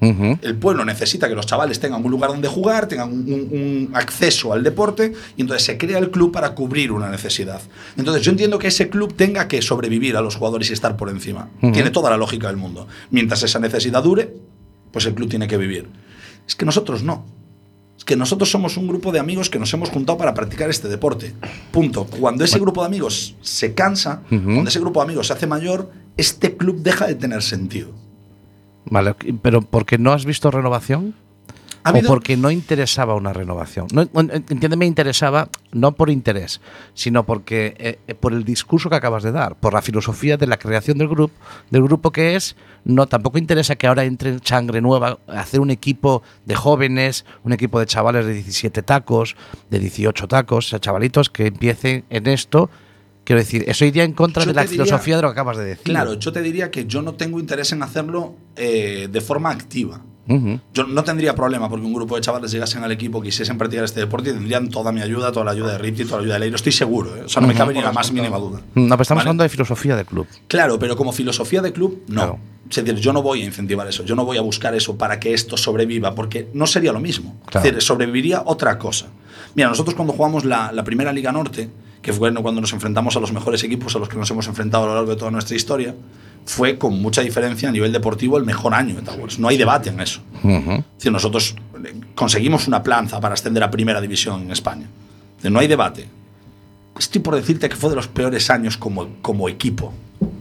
Ujú. El pueblo necesita que los chavales tengan un lugar donde jugar, tengan un, un- un acceso al deporte, y entonces se crea el club para cubrir una necesidad. Entonces yo entiendo que ese club tenga que sobrevivir a los jugadores y estar por encima. Ujú. Tiene toda la lógica del mundo. Mientras esa necesidad dure, pues el club tiene que vivir. Es que nosotros no. Es que nosotros somos un grupo de amigos que nos hemos juntado para practicar este deporte. Punto. Cuando ese grupo de amigos se cansa, Ujú. cuando ese grupo de amigos se hace mayor, este club deja de tener sentido. Vale, pero ¿porque no has visto renovación? Ha ¿O habido- porque no interesaba una renovación? No, no, entiéndeme, interesaba no por interés, sino porque eh, eh, por el discurso que acabas de dar, por la filosofía de la creación del grupo, del grupo que es, no, tampoco interesa que ahora entre sangre nueva, hacer un equipo de jóvenes, un equipo de chavales de diecisiete tacos, de dieciocho tacos, o sea, chavalitos que empiecen en esto. Quiero decir, eso iría en contra Yo de la te diría- filosofía de lo que acabas de decir. Claro, yo te diría que yo no tengo interés en hacerlo eh, de forma activa. Ujú. Yo no tendría problema porque un grupo de chavales llegasen al equipo, quisiesen practicar este deporte y tendrían toda mi ayuda, toda la ayuda de Ripti, toda la ayuda de Leiro. Estoy seguro, ¿eh? O sea, no me cabe ni la más mínima duda. No, pero estamos ¿Vale? hablando de filosofía del club. Claro, pero como filosofía de club, no. Claro. Es decir, yo no voy a incentivar eso, yo no voy a buscar eso para que esto sobreviva, porque no sería lo mismo. Claro. Es decir, sobreviviría otra cosa. Mira, nosotros cuando jugamos la, la primera Liga Norte, que fue cuando nos enfrentamos a los mejores equipos a los que nos hemos enfrentado a lo largo de toda nuestra historia, fue con mucha diferencia a nivel deportivo el mejor año de Towers. No hay debate en eso. Ujú. Es decir, nosotros conseguimos una planza para ascender a primera división en España. Es decir, no hay debate. Estoy por decirte que fue de los peores años como, como equipo.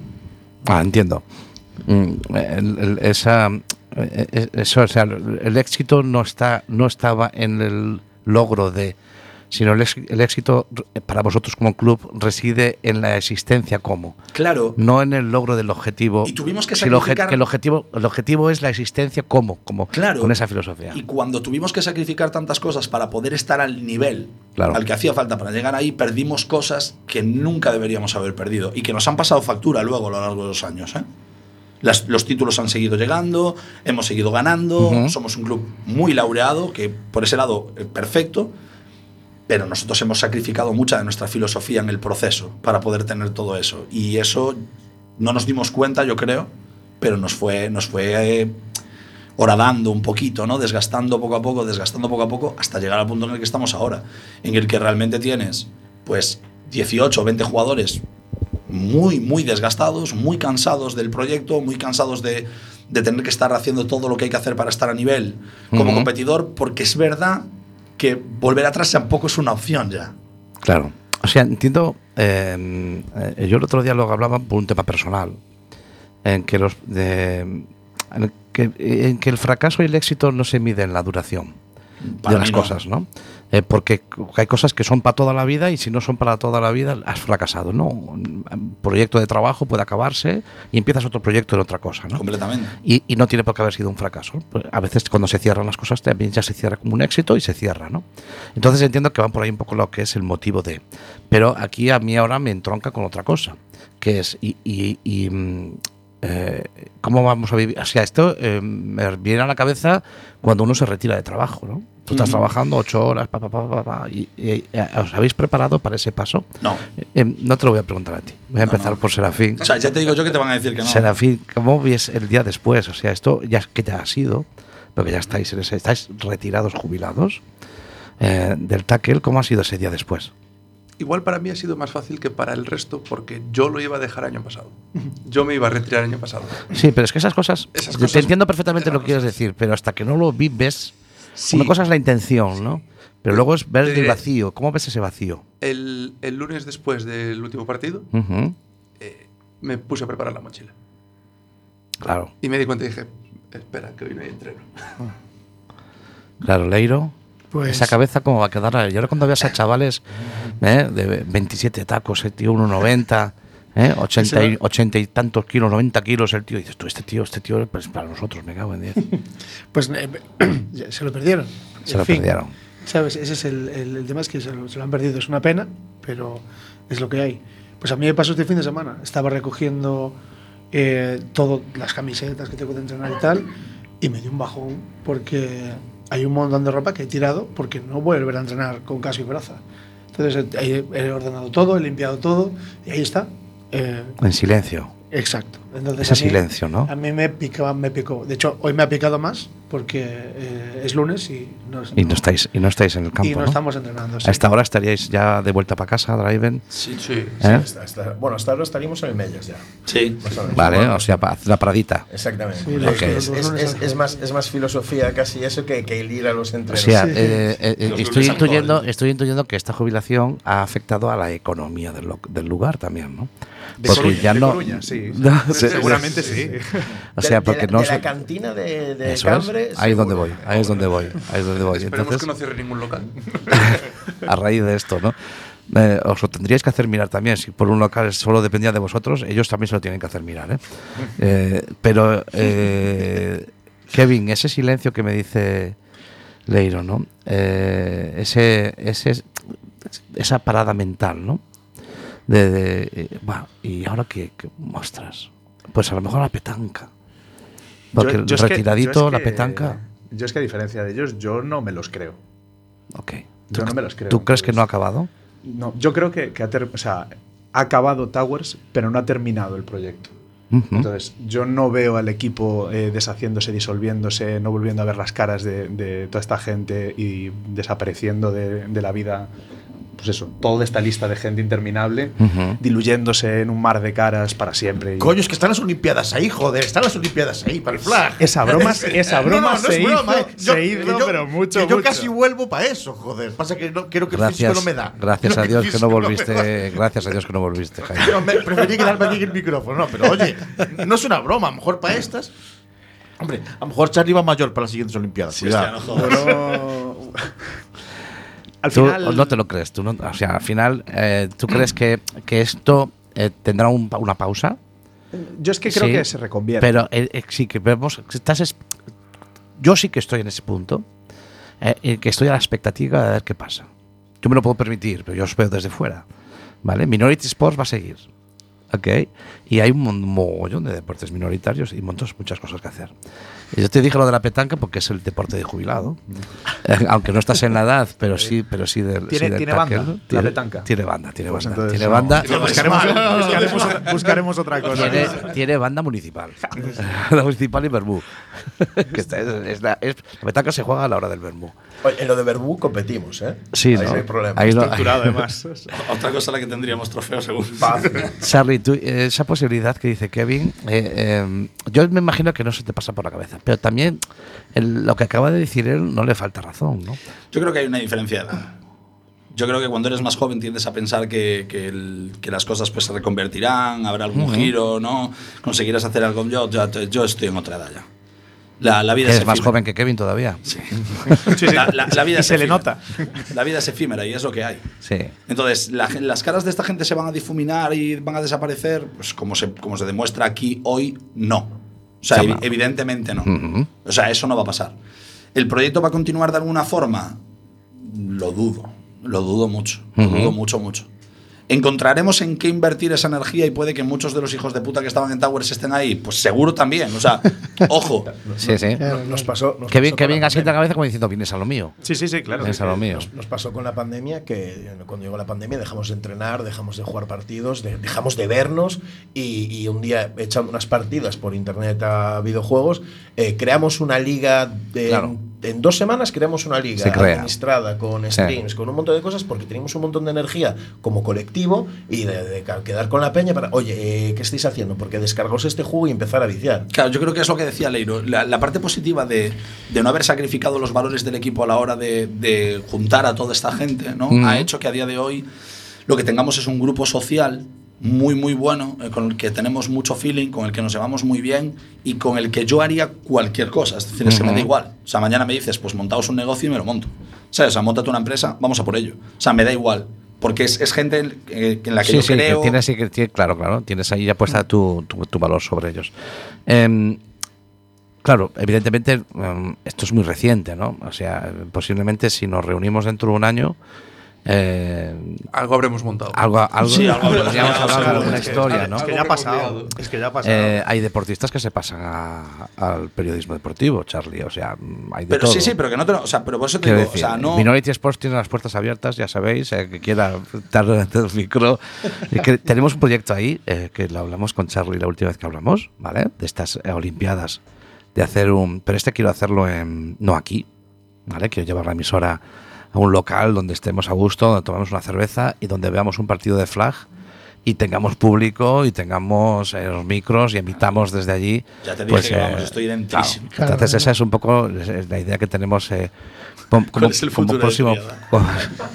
Ah, entiendo. Mm, el- el- esa, eh, eh, eso, o sea, el éxito no está, no estaba en el logro de, sino el, ex- el éxito eh, para vosotros como club reside en la existencia como, Claro. no en el logro del objetivo. Y tuvimos que Si el, obje- sacrificar- que el objetivo, el objetivo es la existencia como, como Claro. con esa filosofía. Y cuando tuvimos que sacrificar tantas cosas para poder estar al nivel Claro. al que hacía falta para llegar ahí, perdimos cosas que nunca deberíamos haber perdido y que nos han pasado factura luego a lo largo de los años. ¿eh? Las- los títulos han seguido llegando, hemos seguido ganando, Ujú. somos un club muy laureado, que por ese lado, eh, perfecto, pero nosotros hemos sacrificado mucha de nuestra filosofía en el proceso para poder tener todo eso. Y eso no nos dimos cuenta, yo creo, pero nos fue, nos fue eh, horadando un poquito, ¿no? Desgastando poco a poco, desgastando poco a poco, hasta llegar al punto en el que estamos ahora, en el que realmente tienes pues dieciocho o veinte jugadores muy, muy desgastados, muy cansados del proyecto, muy cansados de, de tener que estar haciendo todo lo que hay que hacer para estar a nivel como Ujú. competidor, porque es verdad que volver atrás tampoco es una opción ya. Claro. O sea, entiendo. eh, eh, yo el otro día lo hablaba por un tema personal, en que los de, en el que, en que el fracaso y el éxito no se mide en la duración Para de las mí no. cosas, ¿no? Eh, porque hay cosas que son para toda la vida y si no son para toda la vida has fracasado, ¿no? Un proyecto de trabajo puede acabarse y empiezas otro proyecto en otra cosa, ¿no? Completamente. Y, y no tiene por qué haber sido un fracaso. Pues a veces cuando se cierran las cosas también ya se cierra como un éxito y se cierra, ¿no? Entonces entiendo que van por ahí un poco lo que es el motivo de. Pero aquí a mí ahora me entronca con otra cosa, que es y, y- y, mm, eh, cómo vamos a vivir. O sea, esto eh, me viene a la cabeza cuando uno se retira de trabajo, ¿no? Tú estás Ujú. trabajando ocho horas, pa, pa, pa, pa, pa, y, y- y- ¿os habéis preparado para ese paso? No. Eh, no te lo voy a preguntar a ti. Voy a No, empezar no. por Serafín. O sea, ya te digo yo que te van a decir que no. Serafín, ¿cómo ves el día después? O sea, esto ya que ya ha sido, porque ya estáis, en ese- estáis retirados, jubilados eh, del tackle, ¿cómo ha sido ese día después? Igual para mí ha sido más fácil que para el resto porque yo lo iba a dejar año pasado. Yo me iba a retirar año pasado. Sí, pero es que esas cosas, Esas te cosas entiendo perfectamente te lo las que quieres cosas. decir, pero hasta que no lo vives, Sí. una cosa es la intención, ¿no? Pero luego es ver Te el diré. vacío. ¿Cómo ves ese vacío? El, el lunes después del último partido Ujú, eh, me puse a preparar la mochila. claro, Y me di cuenta y dije, espera, que hoy no hay entreno. claro, Leiro. Pues- Esa cabeza cómo va a quedar. Yo ahora cuando veas a chavales ¿eh? de veintisiete tacos, el tío uno noventa, ¿eh? ochenta, y, ochenta y tantos kilos, noventa kilos, el tío, y dices tú, este tío, este tío, pues para nosotros, me cago en diez. Pues eh, ya se lo perdieron. Se En lo fin, perdieron. ¿Sabes? Ese es el, el, el tema, es que se lo, se lo han perdido. Es una pena, pero es lo que hay. Pues a mí me pasó este fin de semana. Estaba recogiendo eh, todas las camisetas que tengo de entrenar y tal, y me dio un bajón porque hay un montón de ropa que he tirado porque no voy a volver a entrenar con casco y coraza. Entonces he, he ordenado todo, he limpiado todo y ahí está. Eh, En silencio. Exacto. Entonces, Ese a mí- silencio, ¿no? A mí me picaba, me picó. De hecho, hoy me ha picado más porque eh, es lunes y no, Y no estáis, y no estáis en el campo, y no ¿no? estamos entrenando. sí. A esta hora estaríais ya de vuelta para casa, Driven. Sí, sí. ¿Eh? Está- está- bueno, hasta ahora estaríamos en el Mellas ya. Sí. Más o menos. Vale, Bueno, o sea, pa- la paradita. Exactamente. Sí, los- es, los es- lunes es- al- es más, es más filosofía casi eso que, que el ir a los O entrenos. sea, Sí. eh, eh, eh, Los estoy, lunes al intuyendo, cole. estoy intuyendo que esta jubilación ha afectado a la economía del, lo- del lugar también, ¿no? De Porque Coruña, ya de no. Coruña, sí. No, se- Seguramente sí. O sea, De- porque de, no de se- la cantina de, de Eso es. Cambre. Ahí es donde seguro. voy, ahí es donde voy, ahí es donde voy. Esperemos Entonces, que no cierre ningún local. a raíz de esto, ¿no? Eh, os lo tendríais que hacer mirar también. Si por un local solo dependía de vosotros, ellos también se lo tienen que hacer mirar, ¿eh? Eh, pero, eh, Kevin, ese silencio que me dice Leiro, ¿no? Eh, ese, ese, esa parada mental, ¿no? De, de eh, bueno, ¿y ahora qué, qué mostras? Pues a lo mejor la petanca. Porque Yo- yo es que- retiradito, yo es la que- petanca. Yo es que a diferencia de ellos, yo no me los creo. Ok. Yo no me los creo. ¿Tú crees que Entonces, no ha acabado? No, yo creo que, que ha, ter- o sea, ha acabado Towers, pero no ha terminado el proyecto. Ujú. Entonces, yo no veo al equipo eh, deshaciéndose, disolviéndose, no volviendo a ver las caras de, de toda esta gente y desapareciendo de, de la vida. Pues eso, toda esta lista de gente interminable, Ujú. diluyéndose en un mar de caras para siempre. Y- Coño, es que están las Olimpiadas ahí, joder. Están las Olimpiadas ahí para el flag. Esa broma, esa broma No, no, no se, es broma, hizo, eh. Yo- se que hizo, yo- pero mucho, que yo mucho. casi vuelvo para eso, joder. Pasa que no, creo que el Gracias, físico no me da. gracias Creo a Dios el que no físico me volviste. da. Gracias a Dios que no volviste, Jaime. Pero me preferí quedarme aquí en el micrófono. No, pero oye, no es una broma. A lo mejor para estas. Hombre, a lo mejor Charlie va mayor para las siguientes Olimpiadas. Sí, Cuidado. hostia, no jodas. Pero- Al Tú final. no te lo crees, tú no, o sea, al final, eh, ¿tú crees que, que esto eh, tendrá un pa- una pausa? Yo es que creo Sí, que se reconvierte. Pero eh, eh, sí que vemos, que estás, es- yo sí que estoy en ese punto, eh, en que estoy a la expectativa de ver qué pasa. Yo me lo puedo permitir, pero yo os veo desde fuera, ¿vale? Minority Sports va a seguir, ¿ok? Y hay un mon- mogollón de deportes minoritarios y montos, muchas cosas que hacer. Y yo te dije lo de la petanca porque es el deporte de jubilado, Eh, aunque no estás en la edad, pero sí, pero sí del, ¿Tiene- sí del tiene tackle. banda, la Tiene- petanca? Tiene banda, tiene Pues banda, entonces, tiene no. banda. Buscaremos, buscaremos otra, buscaremos otra cosa. Tiene, tiene banda municipal. La municipal y Bermú. Que está- es, es la, es- la petanca se juega a la hora del Bermú. Oye, en lo de Berbú competimos, ¿eh? Sí, Ahí ¿no? no hay problema. Ahí no- Estructurado, además. Otra cosa a la que tendríamos trofeo, seguro. Charlie, tú, eh, esa posibilidad que dice Kevin, eh, eh, yo me imagino que no se te pasa por la cabeza, pero también el- lo que acaba de decir él no le falta razón, ¿no? Yo creo que hay una diferencia de edad. Yo creo que cuando eres más joven tiendes a pensar que, que, el- que las cosas pues se reconvertirán, habrá algún Ujú. giro, ¿no? Conseguirás hacer algo. Yo, yo, yo estoy en otra edad ya. La, la vida Que es es más efímera. joven que Kevin todavía. Sí. Sí, sí. La, la- la vida Y es se le efímera. nota. La vida es efímera y es lo que hay. Sí. Entonces, la gen- las caras de esta gente se van a difuminar y van a desaparecer, pues como se, como se demuestra aquí hoy, no. O sea, Chama. evi- evidentemente no. Ujú. O sea, eso no va a pasar. ¿El proyecto va a continuar de alguna forma? Lo dudo. Lo dudo mucho. Lo Ujú. dudo mucho, mucho. ¿Encontraremos en qué invertir esa energía y puede que muchos de los hijos de puta que estaban en Towers estén ahí? Pues seguro también. O sea, ojo. Sí, sí. Nos, nos pasó. Nos Kevin, pasó con Kevin la asienta la pandemia. cabeza como diciendo, vienes a lo mío. Sí, sí, sí, claro. Vienes a lo mío. Nos, nos pasó con la pandemia que cuando llegó la pandemia dejamos de entrenar, dejamos de jugar partidos, de- dejamos de vernos y, y un día echando unas partidas por internet a videojuegos, eh, creamos una liga de, Claro. en dos semanas creamos una liga Se crea. administrada con Sí. streams, con un montón de cosas porque teníamos un montón de energía como colectivo y de, de ca- quedar con la peña para, oye, eh, ¿qué estáis haciendo? Porque descargos este juego y empezar a viciar. Claro, yo creo que es lo que decía Leiro. La, la parte positiva de, de no haber sacrificado los valores del equipo a la hora de, de juntar a toda esta gente, ¿no? Mm. Ha hecho que a día de hoy lo que tengamos es un grupo social muy, muy bueno, eh, con el que tenemos mucho feeling, con el que nos llevamos muy bien y con el que yo haría cualquier cosa. Es decir, es que me da Ujú. igual. O sea, mañana me dices, pues montaos un negocio y me lo monto. ¿Sabes? O sea, móntate una empresa, vamos a por ello. O sea, me da igual. Porque es, es gente en, eh, en la que Sí, yo sí, creo. que tienes, sí, que tiene- claro, claro, tienes ahí ya puesta tu, tu, tu valor sobre ellos. Em, claro, evidentemente em, esto es muy reciente, ¿no? O sea, posiblemente si nos reunimos dentro de un año, Eh, Algo habremos montado. algo, algo, Sí, algo habremos podríamos montado, hablar de seguro. alguna Es que- historia, Es ¿no? que Algo ya ha habremos pasado. liado. Es que ya ha pasado. Eh, hay deportistas que se pasan a- al periodismo deportivo, Charlie. O sea, mm, hay de Pero todo. sí, sí, pero que no te lo. O sea, pero por eso te Quiero digo, decir, o sea, no. Minority Sports tiene las puertas abiertas, ya sabéis, eh, que quiera estar delante del micro. Es que tenemos un proyecto ahí, eh, que lo hablamos con Charlie la última vez que hablamos, ¿vale? De estas eh, Olimpiadas, de hacer un. Pero este quiero hacerlo en. No aquí, ¿vale? Quiero llevar la emisora a un local donde estemos a gusto, donde tomemos una cerveza y donde veamos un partido de flag y tengamos público y tengamos eh, los micros y emitamos desde allí. Ya te dije pues, que eh, vamos, estoy dentrísimo. claro. Entonces esa es un poco es la idea que tenemos eh, como, como, es el como futuro próximo. de Triada? como-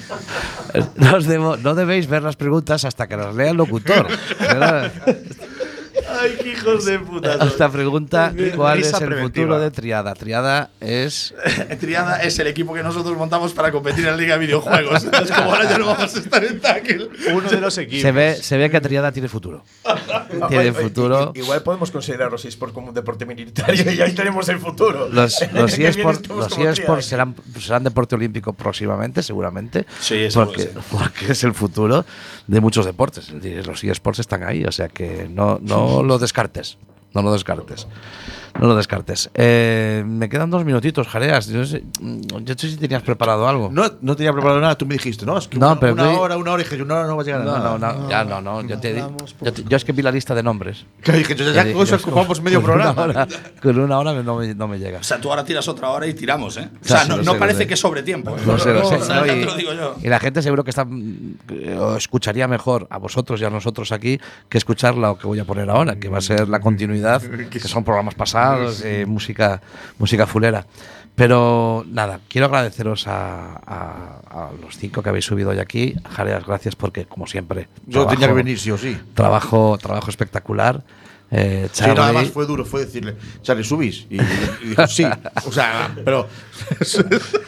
no, os debo- no debéis ver las preguntas hasta que las lea el locutor. ¿Verdad? Ay, qué hijos de puta. Esta pregunta, ¿cuál es Risa el preventiva. futuro de Triada? Triada es Triada es el equipo que nosotros montamos para competir en la Liga de Videojuegos. Es como ahora ya no vamos a estar en tackle. Uno de los equipos. se ve se ve que Triada tiene futuro. Tiene Oye, futuro. i- Igual podemos considerar los eSports como un deporte militario y ahí tenemos el futuro. Los, los Que viene eSports estamos los como eSports tía. serán, serán deporte olímpico próximamente, seguramente. Sí, eso porque, puede ser. porque es el futuro de muchos deportes. Es decir, los eSports están ahí, o sea que no, no lo descartes. No lo descartes. No lo descartes. Eh, me quedan dos minutitos, Jareas. Yo no sé, yo no sé si tenías preparado algo. No, no tenía preparado nada, tú me dijiste, ¿no? Es que No, una, pero una tú- hora, una hora, y dije, yo, no, no va a llegar a No, nada. no, no, ya no, no. Yo, te, di- Vamos, yo, te- yo es que vi la lista de nombres. Que dije, yo ya Yo con eso digo, ocupamos medio con una programa. hora- con una hora no me, no me llega. O sea, tú ahora tiras otra hora y tiramos, ¿eh? O Ya, sea, sí, no, lo no sé, lo parece sé. que sobre tiempo. ¿eh? Lo sé, lo sé. O sea, No, ya y, te lo digo yo. y la gente seguro que está mm, que os escucharía mejor a vosotros y a nosotros aquí que escuchar lo que voy a poner ahora, que va a ser la continuidad, que son programas pasados, eh, música, música fulera. Pero nada, quiero agradeceros a, a- a los cinco que habéis subido hoy aquí. Jareas, gracias porque, como siempre, Yo tenía que trabajo- venir sí o sí. Trabajo, trabajo espectacular. Eh, Sí, nada Charlie, más fue duro, fue decirle, Charlie, ¿subís? Y, y dijo, sí. O sea, pero. es,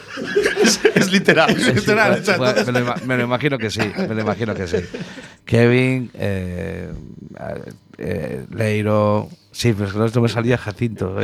es literal, es Sí, literal. fue- o sea, fue- entonces- me, lo, ima- me lo imagino que sí, me lo imagino que sí. Kevin, eh, eh, Leiro, sí, pero es que no me salía Jacinto. ¿eh?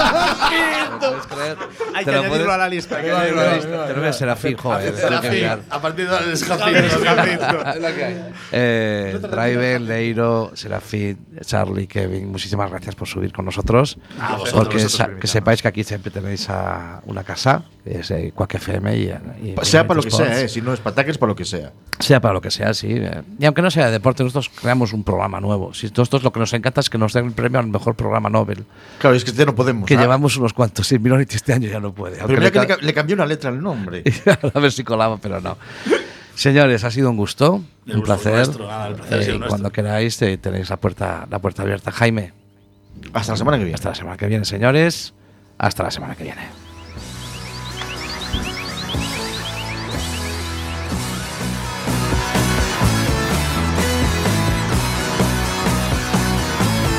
Hay Te que lo añadirlo puedes- a la lista. hay que Te añadirlo a la lista. lo voy a Serafín, joder. tengo que Serafín, mirar. a partir de ahora es Jacinto. Eh, Driven, Leiro, Serafín, Charlie, Kevin, muchísimas gracias por subir con nosotros. A vosotros, porque vosotros sa- por que sepáis que aquí siempre tenéis a una casa, que es eh, Quack F M. Y, y sea para lo que Sports. sea, ¿eh? Si no es para ataques, para lo que sea. Sea para lo que sea, sí. eh. Y aunque no sea de deporte, nosotros creamos un programa nuevo. Si nosotros lo que nos encanta es que nos den el premio al mejor programa Nobel. Claro, es que este no podemos. Que ¿ah? llevamos unos cuantos. Sí, Minority este año ya no puede. Pero aunque mira que le le, ca- le cambió una letra al nombre. ca- a ver si colaba, pero no. Señores, ha sido un gusto, El un gusto placer. nuestro, nada, el placer ha sido Eh, nuestro. cuando queráis eh, tenéis la puerta, la puerta abierta. Jaime, Hasta la semana que viene. hasta la semana que viene, señores. Hasta la semana que viene.